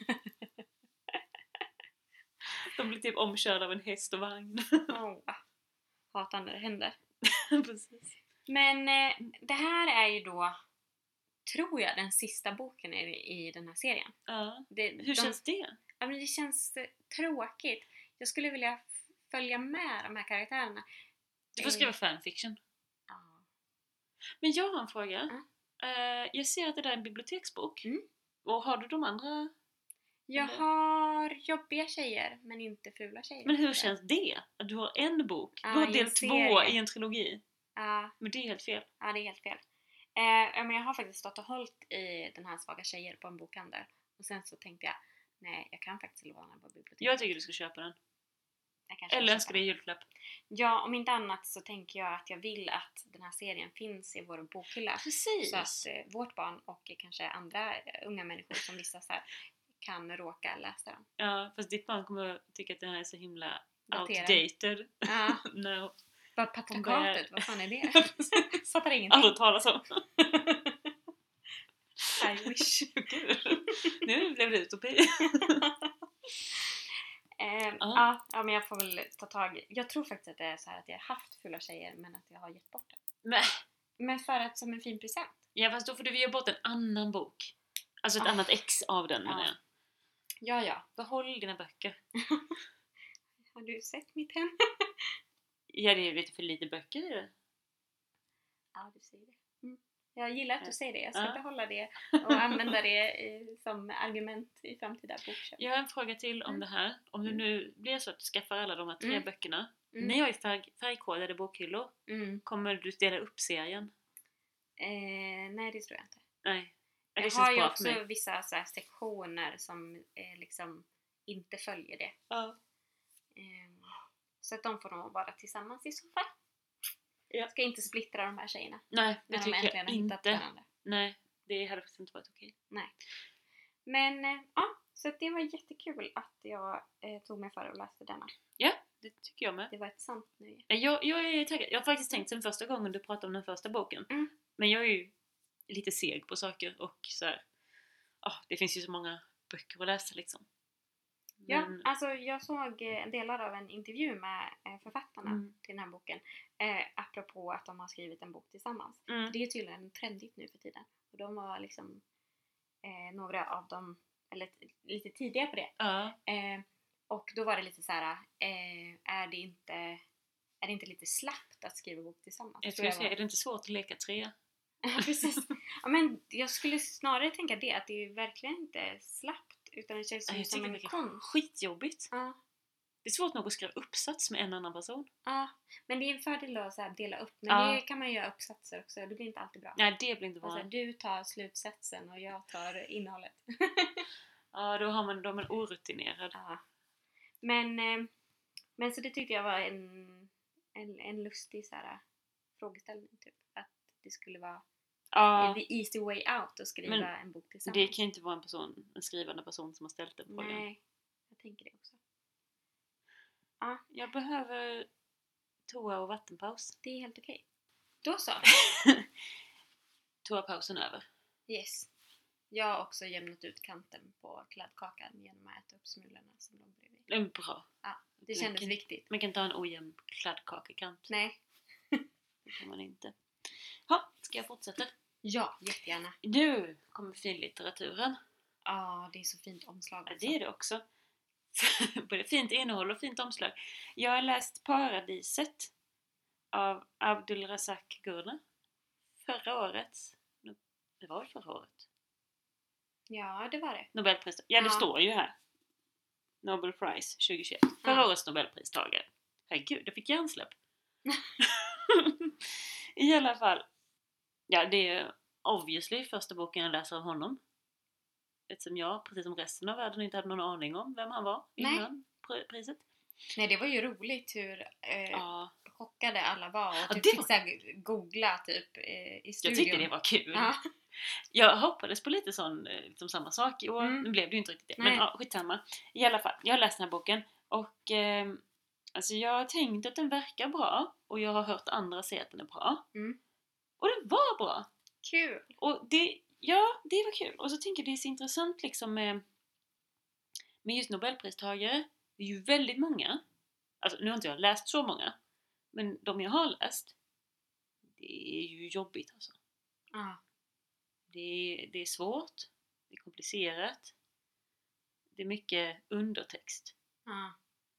De blir typ omkörda av en häst och vagn. Hatar när det händer. Precis. Men det här är ju då, tror jag, den sista boken i den här serien. Ja. Hur känns det? Ja, men det känns tråkigt. Jag skulle vilja följa med de här karaktärerna. Du får skriva fanfiction. Ja. Men jag har en fråga. Jag ser att det där är en biblioteksbok. Och har du de andra? Jag har jobbiga tjejer, men inte fula tjejer. Men hur känns det? Att du har en bok? Du har del 2 i en trilogi. Men det är helt fel. Ja, det är helt fel. Men jag har faktiskt stått och hållit i den här Svaga tjejer på en bokhandel. Och sen så tänkte jag, nej, jag kan faktiskt låna den på biblioteket. Jag tycker du ska köpa den. Eller önskar dig julklapp. Ja, om inte annat så tänker jag att jag vill att den här serien finns i vår bokhylla. Precis. Så att vårt barn och kanske andra unga människor som vistas här kan råka läsa den. Ja, fast ditt barn kommer tycka att den här är så himla daterad. Outdated. Ja. No. Bara patriarkatet, vad fan är det? Fattar ingenting. Aldrig talas om. I wish. Nu blev det utopi. Ja, men jag får väl ta tag i. Jag tror faktiskt att det är så här att jag har haft fulla tjejer men att jag har gett bort den. Men för att som en fin present. Ja, fast då får du ge bort en annan bok. Alltså ett annat ex av den, menar jag. Ja. Behåll dina böcker. Har du sett mitt hem? Ja, det är lite för lite böcker i det. Ja, du säger det. Jag gillar att du säger det. Jag ska behålla det och använda det som argument i framtida bokköp. Jag har en fråga till om det här. Om det nu blir så att du skaffar alla de här 3 böckerna. Ni har ju färgkodade bokhyllor. Kommer du dela upp serien? Nej, det tror jag inte. Nej. Jag har ju också vissa så här sektioner som liksom inte följer det. Ja. Så att de får nog vara tillsammans i så fall. Ja. Ska inte splittra de här tjejerna. Nej, det när tycker de äntligen jag har hittat inte. varandra. Nej, det hade faktiskt inte varit okej. Nej. Men så det var jättekul att jag tog mig för och läste denna. Ja, det tycker jag med. Det var ett sant nöje. Jag är taggad. Jag har faktiskt tänkt sen första gången du pratade om den första boken. Men jag är ju lite seg på saker och så här. Det finns ju så många böcker att läsa liksom. Ja, alltså jag såg delar av en intervju med författarna till den här boken. Apropå att de har skrivit en bok tillsammans. Det är tydligen trendigt nu för tiden. Och de var liksom några av dem, eller lite tidiga på det. Och då var det lite så här: är det inte lite slappt att skriva bok tillsammans? Jag skulle säga, är det inte svårt att leka 3? Ja, precis. Ja, men jag skulle snarare tänka det, att det är verkligen inte slappt. Utan det känns som en konst. Skitjobbigt. Ja. Det är svårt nog att skriva uppsats med en annan person. Ja, men det är en fördel att så här dela upp. Men det kan man göra uppsatser också. Det blir inte alltid bra. Nej, det blir inte bra. Alltså, du tar slutsatsen och jag tar innehållet. Ja, då har man orutinerad. Ja. Men så det tyckte jag var en lustig så här, frågeställning typ. Att det skulle vara the easy way out att skriva en bok tillsammans. Det kan ju inte vara en skrivande person som har ställt den frågan. Nej, jag tänker det också. Jag behöver toa och vattenpaus. Det är helt okej. Då så. Toapausen över. Yes. Jag har också jämnat ut kanten på kladdkakan genom att äta upp smulorna som de bredvid. Det är bra. Ja, det kändes viktigt. Man kan inte ha en ojämn kladdkakekant. Nej. Det kan man inte. Ja, ska jag fortsätta? Ja, jättegärna. Nu kommer finlitteraturen. Ja, det är så fint omslag. Ja, det är det också. Både fint innehåll och fint omslag. Jag har läst Paradiset av Abdulrazak Gurna. Förra året. Det var väl förra året? Ja, det var det. Nobelpris. Ja, det står ju här. Nobel Prize 2021. Förra årets Nobelpristagare. Herregud, jag fick hjärnsläpp. I alla fall. Ja, det är obviously första boken jag läser av honom. Eftersom jag, precis som resten av världen, inte hade någon aning om vem han var innan priset. Nej, det var ju roligt hur Ja. chockade alla var och Ja, typ det fick så här googla typ i studion. Jag tyckte det var kul. Ja. Jag hoppades på lite sån, liksom samma sak i år. Nu blev det ju inte riktigt det. Nej. Men ja, skitsamma. I alla fall, jag har läst den här boken. Och alltså jag har tänkt att den verkar bra. Och jag har hört andra säga att den är bra. Och den var bra. Kul. Och det var kul. Och så tänker jag det är så intressant liksom med just Nobelpristagare. Det är ju väldigt många. Alltså nu har inte jag läst så många. Men de jag har läst, det är ju jobbigt alltså. Ja. Det är svårt. Det är komplicerat. Det är mycket undertext. Ja.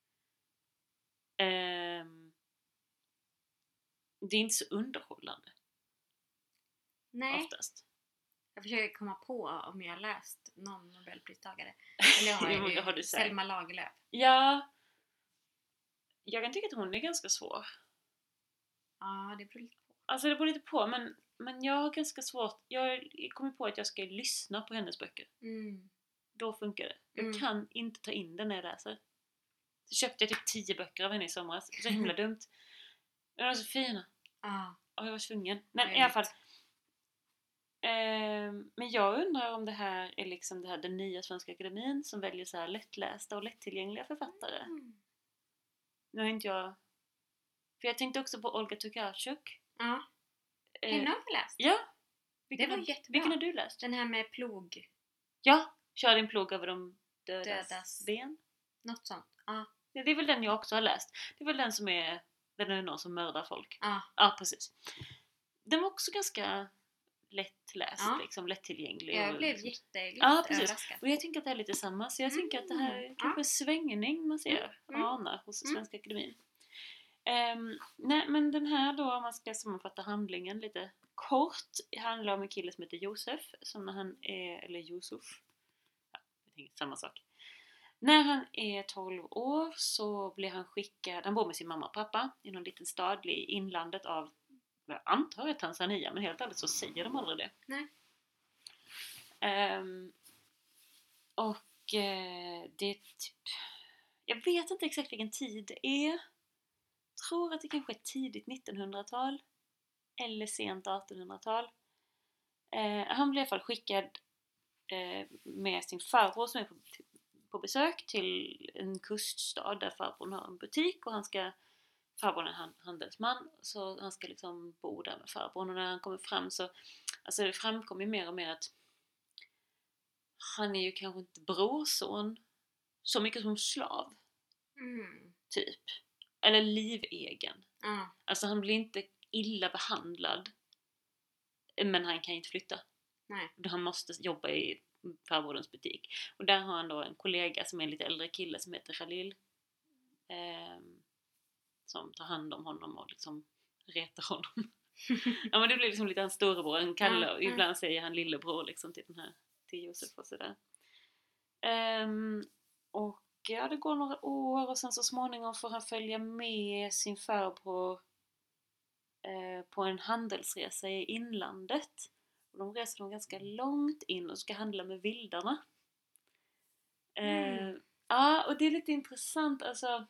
Det är inte så underhållande. Nej. Oftast. Jag försöker komma på om jag har läst någon Nobelpristagare. Eller jag har ju Selma Lagerlöf. Ja. Jag kan tycka att hon är ganska svår. Ja, det beror lite på. Alltså det beror lite på, men jag har ganska svårt. Jag kommer på att jag ska lyssna på hennes böcker. Då funkar det. Jag kan inte ta in det när jag läser. Så köpte jag typ 10 böcker av henne i somras. Så himla dumt. De var så fina. Och jag var tvungen. Men i alla fall. Men jag undrar om det här är liksom det här den nya Svenska Akademin som väljer så här lättlästa och lättillgängliga författare. Nu har inte jag... För jag tänkte också på Olga Tokarczuk. Ja. Henne har jag läst. Ja. Det var jättebra. Vilken har du läst? Den här med plog. Ja. Kör din plog över de dödas ben. Något sånt. Ja. Det är väl den jag också har läst. Det är väl den som är... Den är någon som mördar folk. Ja, precis. Den var också ganska lättläst. Liksom lättillgänglig. Jag blev liksom jätteglatt överraskad. Och jag tänker att det är lite samma. Så jag tänker att det här är kanske en svängning man ser. Anar hos Svenska Akademin. Nej, men den här då, om man ska sammanfatta handlingen lite kort, handlar om en kille som heter Josef, som när han är, eller Josef, jag tänker samma sak. När han är 12 år så blir han skickad, han bor med sin mamma och pappa i någon liten stad i inlandet av, jag antar jag, Tanzania, men helt ärligt så säger de aldrig det. Nej. Det är typ, jag vet inte exakt vilken tid det är. Tror att det kanske är tidigt 1900-tal eller sent 1800-tal. Han blev i alla fall skickad med sin farbror som är på besök till en kuststad där farbrorn har en butik och farbrorn är en handelsman, så han ska liksom bo där med farbrorn. Och när han kommer fram så, alltså det framkommer mer och mer att han är ju kanske inte brorson så mycket som slav. Typ. Eller livegen. Alltså han blir inte illa behandlad. Men han kan inte flytta. Nej. Han måste jobba i farbrorns butik. Och där har han då en kollega som är en lite äldre kille som heter Khalil. Som tar hand om honom och liksom retar honom. Ja, men det blir liksom lite hans storebror. En Kalle, och ibland säger han lillebror liksom till Josef och sådär. Och ja, det går några år och sen så småningom får han följa med sin farbror på en handelsresa i inlandet. Och de reser nog ganska långt in och ska handla med vildarna. Ja, och det är lite intressant. Alltså,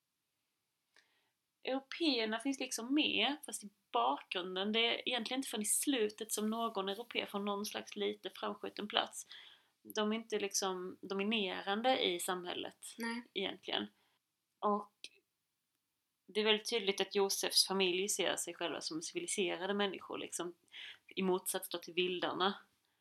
européerna finns liksom med, fast i bakgrunden. Det är egentligen inte förrän i slutet som någon europé får någon slags lite framskjuten plats. De är inte liksom dominerande i samhället. Nej. Egentligen. Och det är väldigt tydligt att Josefs familj ser sig själva som civiliserade människor liksom, i motsats då till vildarna.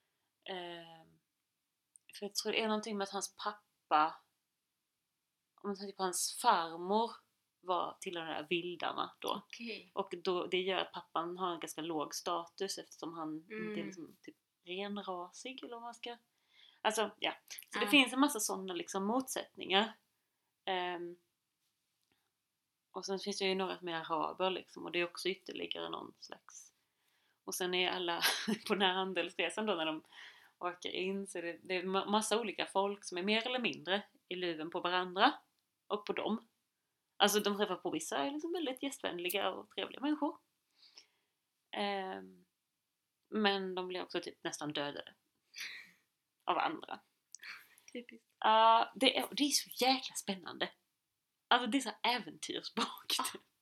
För jag tror det är någonting med att hans pappa, om man tänker på hans farmor, var till de där vildarna då. Okay. Och då, det gör att pappan har en ganska låg status eftersom han inte är liksom typ renrasig eller vad man ska... Alltså, ja. Så det finns en massa sådana liksom motsättningar. Och sen finns det ju några med araber liksom. Och det är också ytterligare någon slags... Och sen är alla på den här handelsresan då när de åker in. Så det är massa olika folk som är mer eller mindre i luven på varandra. Och på dem. Alltså de träffar på vissa är liksom väldigt gästvänliga och trevliga människor. Men de blir också typ nästan dödade. Av andra. Typiskt. Det är så jäkla spännande. Alltså det är så äventyrsbok.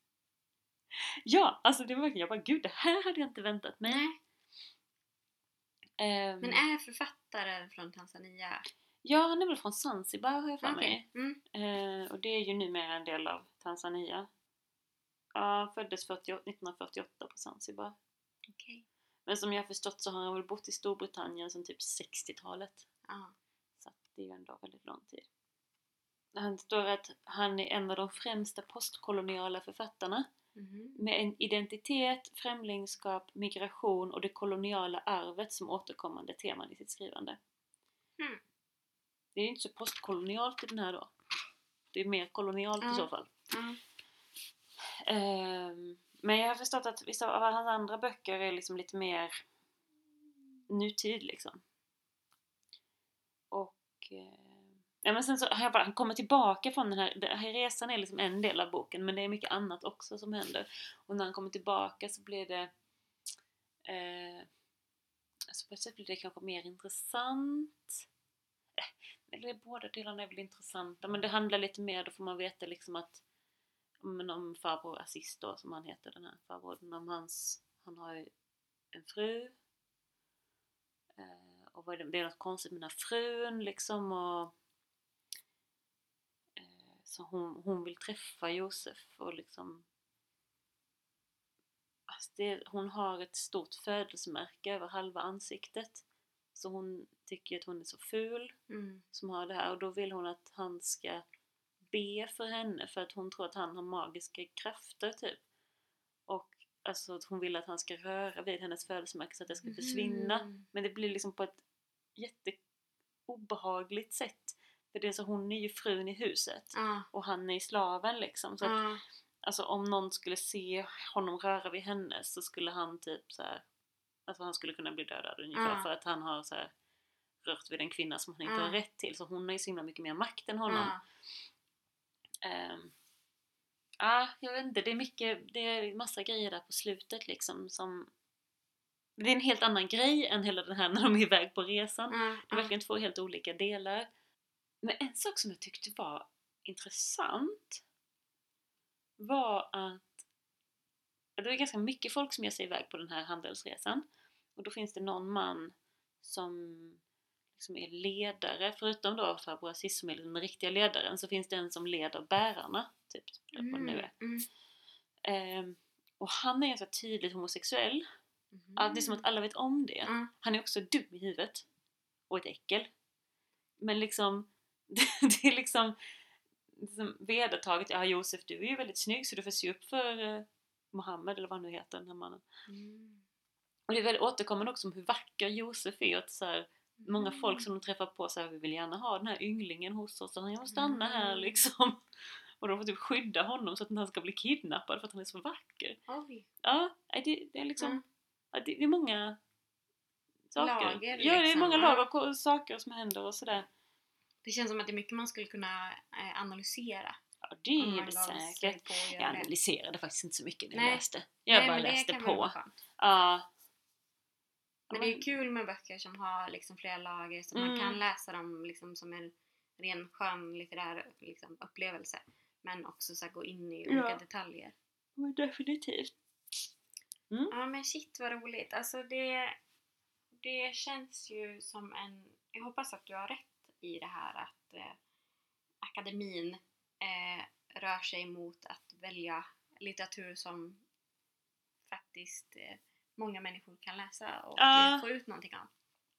Ja, alltså det var verkligen, jag bara gud, det här hade jag inte väntat mig. Nej. Men är författaren från Tanzania? Ja, han är väl från Zanzibar har jag för mig. Mm. Och det är ju numera en del av Tanzania. Föddes 1948 på Zanzibar. Okej. Men som jag har förstått så har han väl bott i Storbritannien sedan typ 60-talet. Ja. Så det är ju ändå väldigt lång tid. Han står att han är en av de främsta postkoloniala författarna. Med en identitet, främlingskap, migration och det koloniala arvet som återkommande teman i sitt skrivande. Det är ju inte så postkolonialt i den här då. Det är mer kolonialt i så fall. Men jag har förstått att vissa av hans andra böcker är liksom lite mer nutid liksom. Och men sen så har han kommer tillbaka från den här resan är liksom en del av boken, men det är mycket annat också som händer. Och när han kommer tillbaka så blir det alltså på ett sätt blir det kanske mer intressant. Eller båda delarna är väl intressanta, men det handlar lite mer, då får man veta liksom att om farbror Aziz då, som han heter, den här farbrorn, han har ju en fru och det är något konstigt med den här frun liksom, och så hon vill träffa Josef och liksom alltså hon har ett stort födelsemärke över halva ansiktet, så hon tycker att hon är så ful som har det här, och då vill hon att han ska be för henne för att hon tror att han har magiska krafter typ, och alltså att hon vill att han ska röra vid hennes födelsemärke så att det ska försvinna, men det blir liksom på ett jätteobehagligt sätt, för det är så, hon är ju frun i huset och han är i slaven liksom, så att, alltså om någon skulle se honom röra vid henne så skulle han typ så här, alltså han skulle kunna bli dödad ungefär för att han har så här rört vid en kvinna som han inte har rätt till, så hon har ju så himla mycket mer makt än honom. Jag vet inte, det är massa grejer där på slutet liksom som det är en helt annan grej än hela den här när de är iväg på resan. Det är verkligen två helt olika delar. Men en sak som jag tyckte var intressant var att det är ganska mycket folk som ger sig iväg på den här handelsresan, och då finns det någon man som liksom är ledare, förutom då farbror Aziz som är den riktiga ledaren, så finns det en som leder bärarna typ, vad det nu är. Och han är så tydligt homosexuell att det är som att alla vet om det. Han är också dum i huvudet och ett äckel, men liksom det är liksom vedertaget, Josef, du är ju väldigt snygg så du får se upp för Mohammed eller vad nu heter den här mannen. Och det är väldigt återkommande också om hur vacker Josef är, att så här, många folk som de träffar på så här, vi vill gärna ha den här ynglingen hos oss, så han måste stanna här liksom. Och de får typ skydda honom så att han ska bli kidnappad för att han är så vacker. Ja, det är liksom det är många saker. Lager, liksom. Ja, det är många liksom. lager och saker som händer och sådär. Det känns som att det är mycket man skulle kunna analysera. Ja, det är det säkert. Jag analyserade faktiskt inte så mycket när jag läste. Jag bara läste på. Ja. Men det är kul med böcker som har liksom flera lager, så man kan läsa dem liksom som en ren skön litterär liksom upplevelse, men också så här, gå in i olika detaljer. Men definitivt. Ja, men shit vad roligt. Alltså det känns ju som jag hoppas att du har rätt i det här att akademin rör sig mot att välja litteratur som faktiskt många människor kan läsa och få ut någonting av.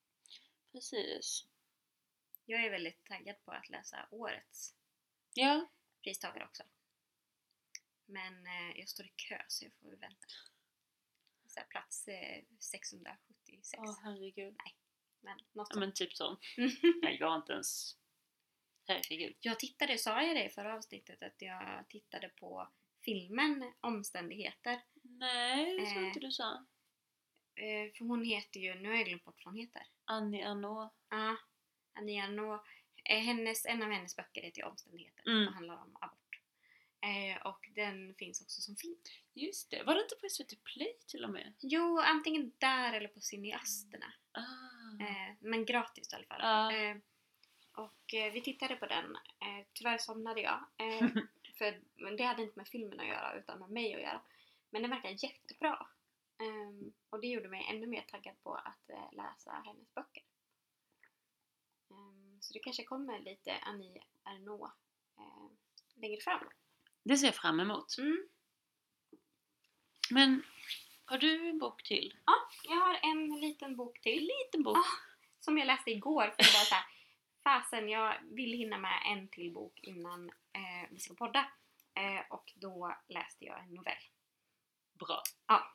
Precis. Jag är väldigt taggad på att läsa årets pristagare också. Men jag står i kö så jag får vänta. Så här, plats 676. Herregud. Nej, men något men typ så. Nej, jag har inte ens... Herregud. Sa jag det i förra avsnittet att jag tittade på filmen Omständigheter? Nej, det tror inte du sa. För hon heter ju, nu har jag glömt bort vad hon heter. Annie Ernaux. Ja, Annie Ernaux. En av hennes böcker heter ju Omständigheter. Det handlar om abort. Och den finns också som film. Just det. Var det inte på SVT Play till och med? Jo, antingen där eller på cineasterna. Men gratis i alla fall. Och vi tittade på den. Tyvärr somnade jag. För det hade inte med filmen att göra utan med mig att göra. Men den verkar jättebra. Och det gjorde mig ännu mer taggad på att läsa hennes böcker. Så det kanske kommer lite Annie Ernaux längre fram. Det ser jag fram emot. Men har du en bok till? Ja, jag har en liten bok till. En liten bok? Som jag läste igår. För det var så här, fasen, jag vill hinna med en till bok innan vi ska podda. Och då läste jag en novell. Bra. Ja.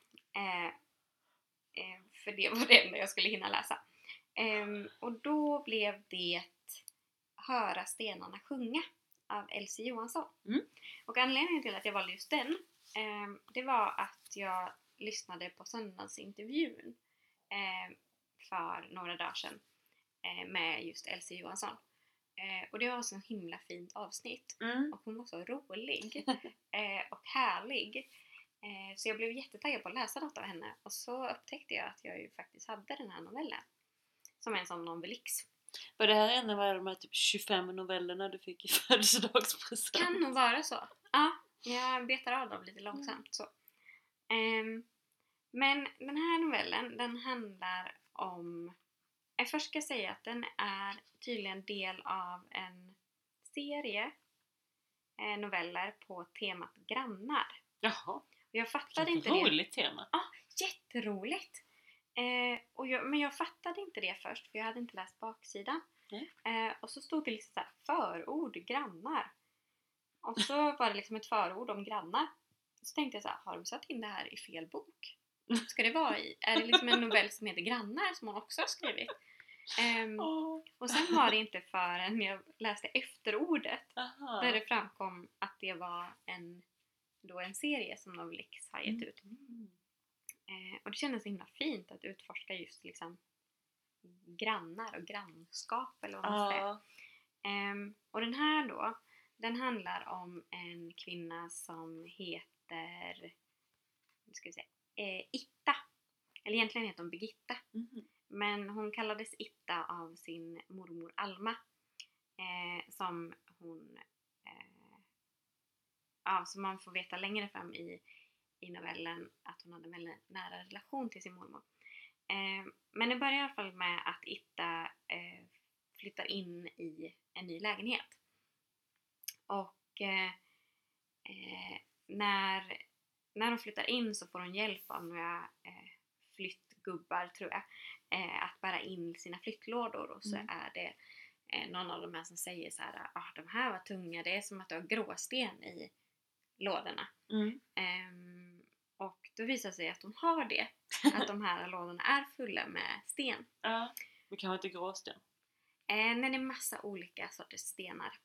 För det var det enda jag skulle hinna läsa. Och då blev det Höra stenarna sjunga av Elsie Johansson. Och anledningen till att jag valde just den, det var att jag lyssnade på söndagsintervjun för några dagar sedan med just Elsie Johansson. Och det var så himla fint avsnitt. Och hon var så rolig och härlig. Så jag blev jättetaggad på att läsa något av henne. Och så upptäckte jag att jag ju faktiskt hade den här novellen. Som en sån novellix. Var det här en av de här typ 25 novellerna du fick i födelsedagspresent? Kan nog vara så. Ja, jag betar av dem lite långsamt så. Men den här novellen, den handlar om... Jag först ska säga att den är tydligen del av en serie noveller på temat grannar. Jaha. Jag fattade inte det. det. Roligt tema. Ja, jätteroligt. Men jag fattade inte det först för jag hade inte läst baksidan. Och så stod det liksom så här, förord, grannar. Och så var det liksom ett förord om grannar. Så tänkte jag så här, har de satt in det här i fel bok? Ska det vara i? Är det liksom en novell som heter Grannar som hon också har skrivit? Och sen var det inte förrän jag läste efterordet där det framkom att det var en serie som Novellix har gett ut. Och det kändes så himla fint att utforska just liksom grannar och grannskap eller vad man säger. Och den här då, den handlar om en kvinna som heter Itta. Eller egentligen heter hon Birgitta. Men hon kallades Itta av sin mormor Alma. Som hon... som man får veta längre fram i novellen att hon hade en väldigt nära relation till sin mormor. Men det börjar i alla fall med att Itta flyttar in i en ny lägenhet. Och när hon flyttar in så får hon hjälp av några flyttgubbar tror jag. Att bära in sina flyttlådor. Och så är det någon av de här som säger så här: de här var tunga, det är som att du har gråsten i lådorna. Och då visar sig att hon har det. Att de här lådorna är fulla med sten. Det kan vara inte gråsten. Nej, det är massa olika sorters stenar.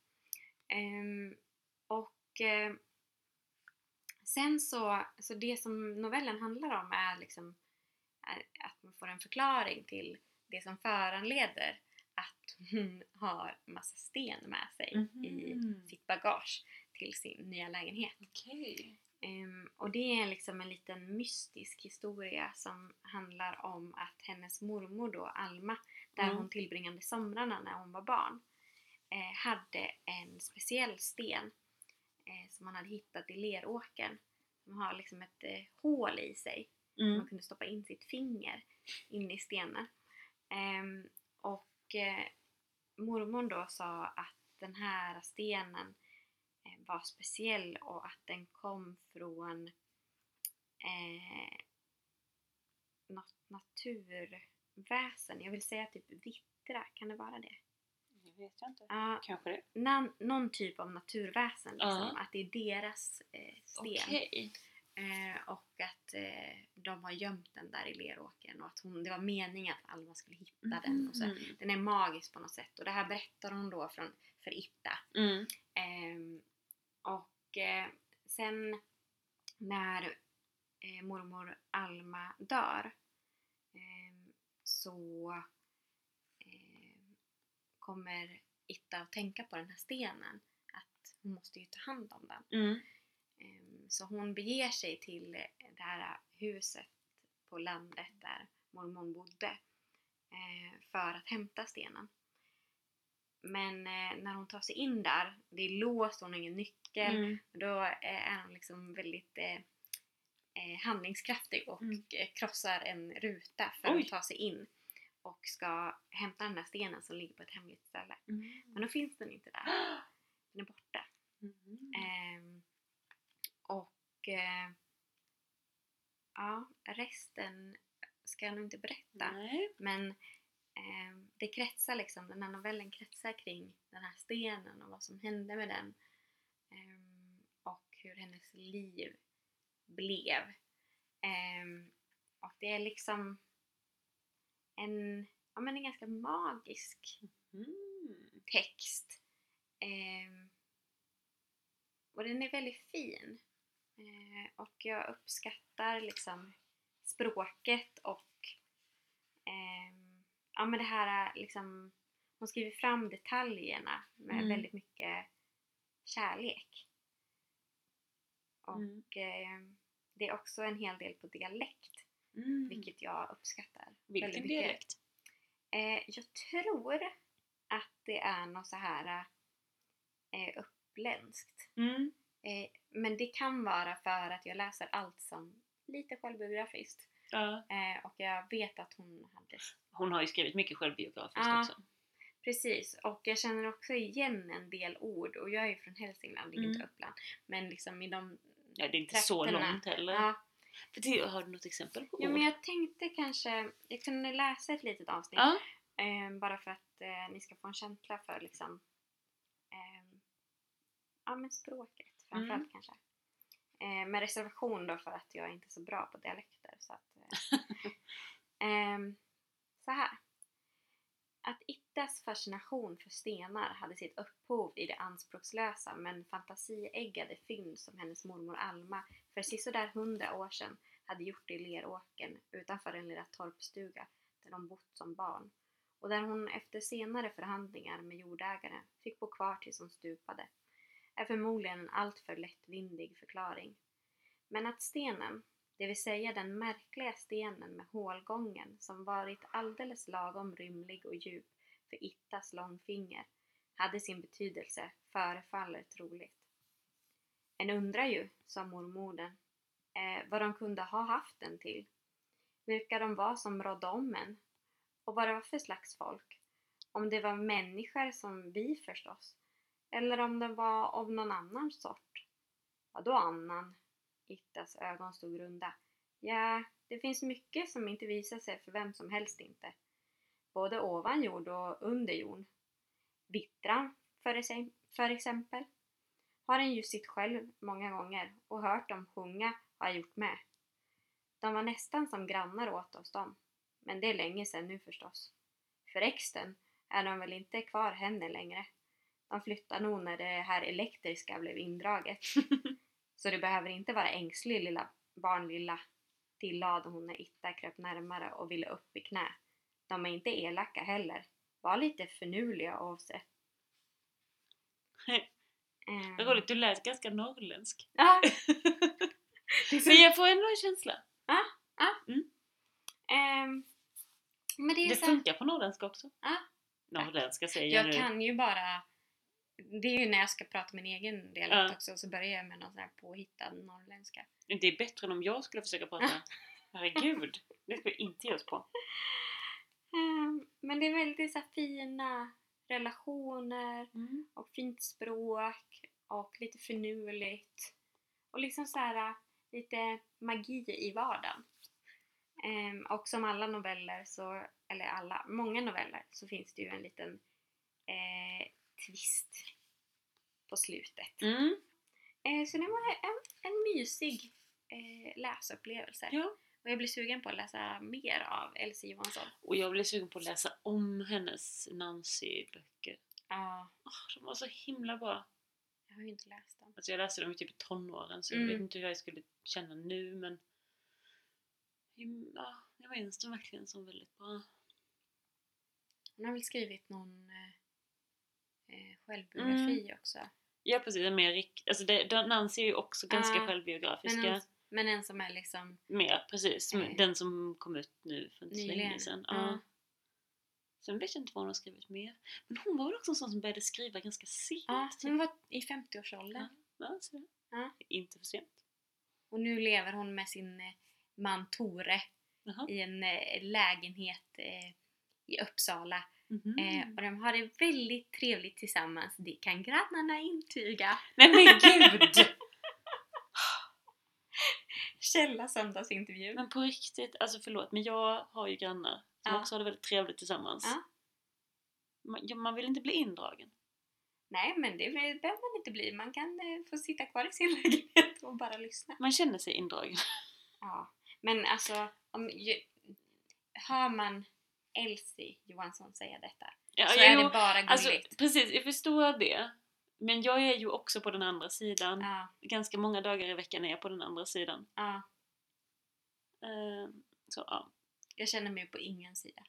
Sen så det som novellen handlar om är liksom att man får en förklaring till det som föranleder att hon har massa sten med sig i sitt bagage till sin nya lägenhet. Och det är liksom en liten mystisk historia som handlar om att hennes mormor då, Alma, där hon tillbringade somrarna när hon var barn, hade en speciell sten som man hade hittat i leråkern. Som har liksom ett hål i sig. Man kunde stoppa in sitt finger in i stenen. Mormor då sa att den här stenen var speciell och att den kom från något naturväsen. Jag vill säga typ vittra, kan det vara det? Det vet jag inte. Kanske det. Någon typ av naturväsen liksom, att det är deras sten. Och att de har gömt den där i leråkern och att det var meningen att Alma skulle hitta den. Och så. Den är magisk på något sätt och det här berättar hon då för Itta. Sen när mormor Alma dör så kommer Itta att tänka på den här stenen. Att hon måste ju ta hand om den. Mm. Så hon beger sig till det här huset på landet där mormon bodde för att hämta stenen. Men när hon tar sig in där, det är låst, hon har ingen nyckel, då är hon liksom väldigt handlingskraftig och krossar en ruta för att ta sig in och ska hämta den där stenen som ligger på ett hemligt ställe. Men då finns den inte där. Den är borta. Resten ska jag nog inte berätta. Nej. Men det kretsar liksom, den här novellen kretsar kring den här stenen och vad som hände med den. Och hur hennes liv blev. Och det är liksom en ganska magisk text. Och den är väldigt fin. Och jag uppskattar liksom språket och det här liksom, hon skriver fram detaljerna med väldigt mycket kärlek. Och det är också en hel del på dialekt, vilket jag uppskattar. Vilken dialekt? Jag tror att det är något så här uppländskt. Men det kan vara för att jag läser allt som lite självbiografiskt. Och jag vet att hon har ju skrivit mycket självbiografiskt också. Precis, och jag känner också igen en del ord, och jag är ju från Hälsingland, det är inte Uppland, men liksom i de det är inte så långt heller. Har du något exempel på ord? Ja, men jag tänkte kanske jag kunde läsa ett litet avsnitt bara för att ni ska få en känsla för liksom men språket framförallt kanske. Med reservation då för att jag inte är så bra på dialekter, så att så här. Att Ittas fascination för stenar hade sitt upphov i det anspråkslösa men fantasieggade fynd som hennes mormor Alma för sisådär 100 år sedan hade gjort i Leråken utanför den lilla torpstuga där de bott som barn, och där hon efter senare förhandlingar med jordägaren fick bo kvar tills hon stupade, är förmodligen en alltför lättvindig förklaring. Men att stenen, det vill säga den märkliga stenen med hålgången som varit alldeles lagom rymlig och djup för Ittas långfinger, hade sin betydelse, förefaller troligt. En undrar ju, sa mormodern, vad de kunde ha haft den till, vilka de var som rådde om en, och vad det var för slags folk, om det var människor som vi förstås, eller om det var av någon annan sort. Vadå annan? Ittas ögon stod runda. Ja, det finns mycket som inte visar sig för vem som helst inte. Både ovan jord och under jord. Vittran, för exempel, har en ju sitt själv många gånger och hört dem sjunga har jag gjort med. De var nästan som grannar åt oss dem, men det är länge sedan nu förstås. För exten är de väl inte kvar henne längre. De flyttar nog när det här elektriska blev indraget. Så det behöver inte vara ängslig lilla barnlilla, tillade hon när Itta kröp närmare och ville upp i knä. De är inte elaka heller. Var lite förnuliga av sig. Vad roligt, du lät ganska norrländsk. Ja. Men jag får ändå en känsla. Ja. Men det funkar på norrländska också. Ja. Norrländska säger jag nu. Jag kan ju bara... Det är ju när jag ska prata min egen dialekt också, så börjar jag med någon sån här påhittad norrländska. Det är bättre än om jag skulle försöka prata. Herregud, det ska vi inte ge oss på. Men det är väldigt så här fina relationer och fint språk och lite finurligt. Och liksom så här lite magi i vardagen. Och som alla noveller många noveller så finns det ju en liten twist på slutet. Så det var en mysig läsupplevelse. Ja. Och jag blir sugen på att läsa mer av Elsie Johansson. Och jag blir sugen på att läsa om hennes Nancy-böcker. Ja. De var så himla bra. Jag har ju inte läst dem. Alltså jag läste dem i typ tonåren, så jag vet inte hur jag skulle känna nu, men ja, jag minns dem verkligen som väldigt bra. Hon har väl skrivit någon självbiografi också. Ja, precis. En mer alltså Nancy är ju också ganska självbiografiska. Men en som är liksom Mer, precis. Den som kom ut nu för inte så länge sedan. Ja. Sen vet jag inte vad hon har skrivit mer. Men hon var väl också en sån som började skriva ganska sent. Ja, hon var i 50-årsåldern. Ja, så. Ja. Inte för sent. Och nu lever hon med sin man Tore i en lägenhet i Uppsala. Och de har det väldigt trevligt tillsammans. Det kan grannarna intyga. Nej men gud! Källa söndagsintervju. Men på riktigt, alltså förlåt, men jag har ju grannar som också har det väldigt trevligt tillsammans. Man vill inte bli indragen. Nej, men det behöver man inte bli. Man kan få sitta kvar i sin lägenhet och bara lyssna. Man känner sig indragen. Ja, men alltså hör man Elsie Johansson säga detta så är det bara gulligt. Alltså, precis, jag förstår det. Men jag är ju också på den andra sidan. Ganska många dagar i veckan är jag på den andra sidan. Så ja. Jag känner mig på ingen sida.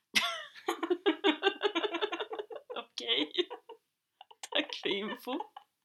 Okej. Tack för info.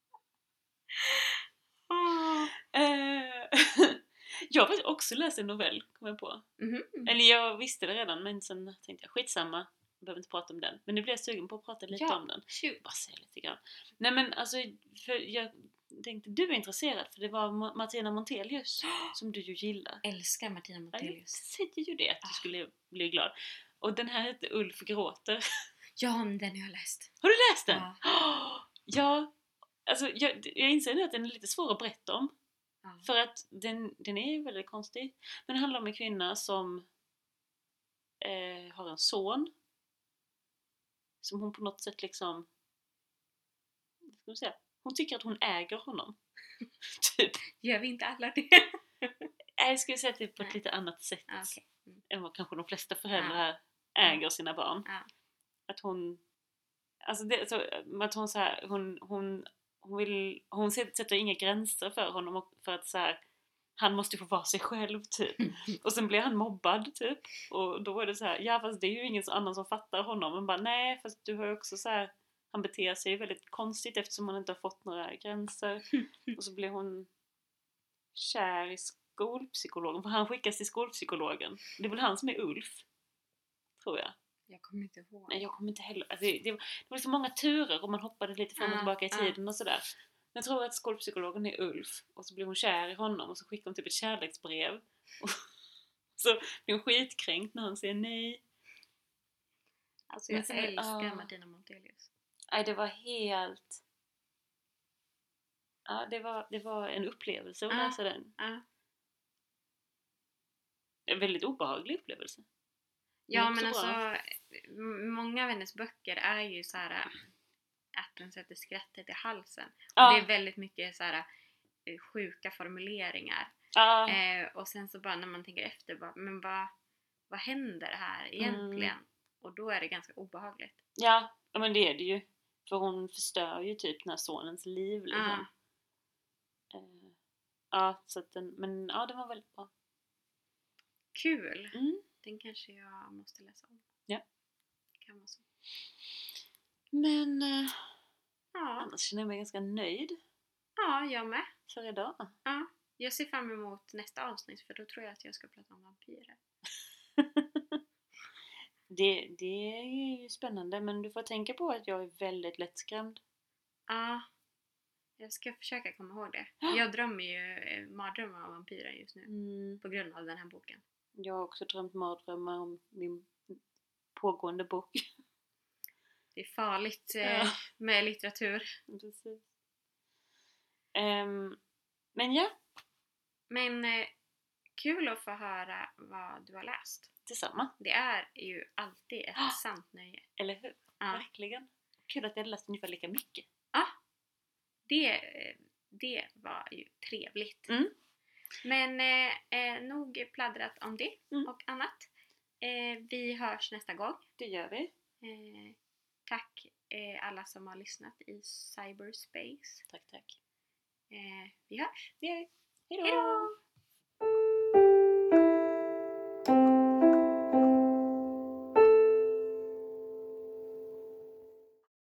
Jag har också läst en novell, kom jag på. Eller jag visste det redan, men sen tänkte jag, skitsamma, jag behöver inte prata om den. Men nu blev jag sugen på att prata lite om den. Bara säga lite grann. Nej men alltså, för jag tänkte, du är intresserad, för det var Martina Montelius som du ju gillar. Älskar Martina Montelius. Jag säger ju det, att du skulle bli glad. Och den här heter Ulf gråter. Ja, men den har jag läst. Har du läst den? Ja. Alltså jag inser nu att den är lite svår att berätta om. För att den är väldigt konstig. Men det handlar om en kvinna som har en son som hon på något sätt liksom, vad ska man säga, hon tycker att hon äger honom. Typ. Gör vi inte alla det? Jag skulle säga det på ett lite annat sätt än vad kanske de flesta föräldrar äger sina barn. Att hon, alltså det, så, att hon så här, hon sätter inga gränser för honom, för att så här, han måste få vara sig själv typ. Och sen blir han mobbad typ. Och då är det så här, ja fast det är ju ingen annan som fattar honom. Men bara nej, fast du har ju också så här, han beter sig väldigt konstigt eftersom han inte har fått några gränser. Och så blir hon kär i skolpsykologen, för han skickas till skolpsykologen. Det är väl han som är Ulf, tror jag. Jag kommer inte ihåg. Nej, jag kommer inte heller. Alltså, det var så många turer och man hoppade lite fram och tillbaka i tiden och sådär. Men jag tror att skolpsykologen är Ulf. Och så blir hon kär i honom och så skickar hon typ ett kärleksbrev. Och så blir hon skitkränkt när han säger nej. Alltså jag älskar Martina Montelius. Nej, det var helt... Ja, det var en upplevelse att läsa den. En väldigt obehaglig upplevelse. Ja, men alltså många av hennes böcker är ju så här att den sätter skrattet i halsen. Och det är väldigt mycket så här sjuka formuleringar. Och sen så bara när man tänker efter, men vad händer här egentligen? Och då är det ganska obehagligt. Ja, men det är det ju. För hon förstör ju typ den här sonens liv liksom. Så att den var väldigt bra. Kul! Den kanske jag måste läsa om. Ja. Kan vara så. Men annars känner jag mig ganska nöjd. Ja, jag med. För idag. Ja, jag ser fram emot nästa avsnitt, för då tror jag att jag ska prata om vampyrer. Det är ju spännande, men du får tänka på att jag är väldigt lättskrämd. Ja, jag ska försöka komma ihåg det. Jag drömmer ju mardrömmar om vampyrer just nu. På grund av den här boken. Jag har också drömt mardrömmar om min pågående bok. Det är farligt med litteratur. Precis. Men ja. Men kul att få höra vad du har läst. Detsamma. Det är ju alltid ett sant nöje. Eller hur? Verkligen. Kul att jag läst ungefär lika mycket. Ja. Det var ju trevligt. Men nog pladdrat om det och annat. Vi hörs nästa gång. Det gör vi. Tack alla som har lyssnat i cyberspace. Tack. Vi hörs. Det gör vi. Hejdå!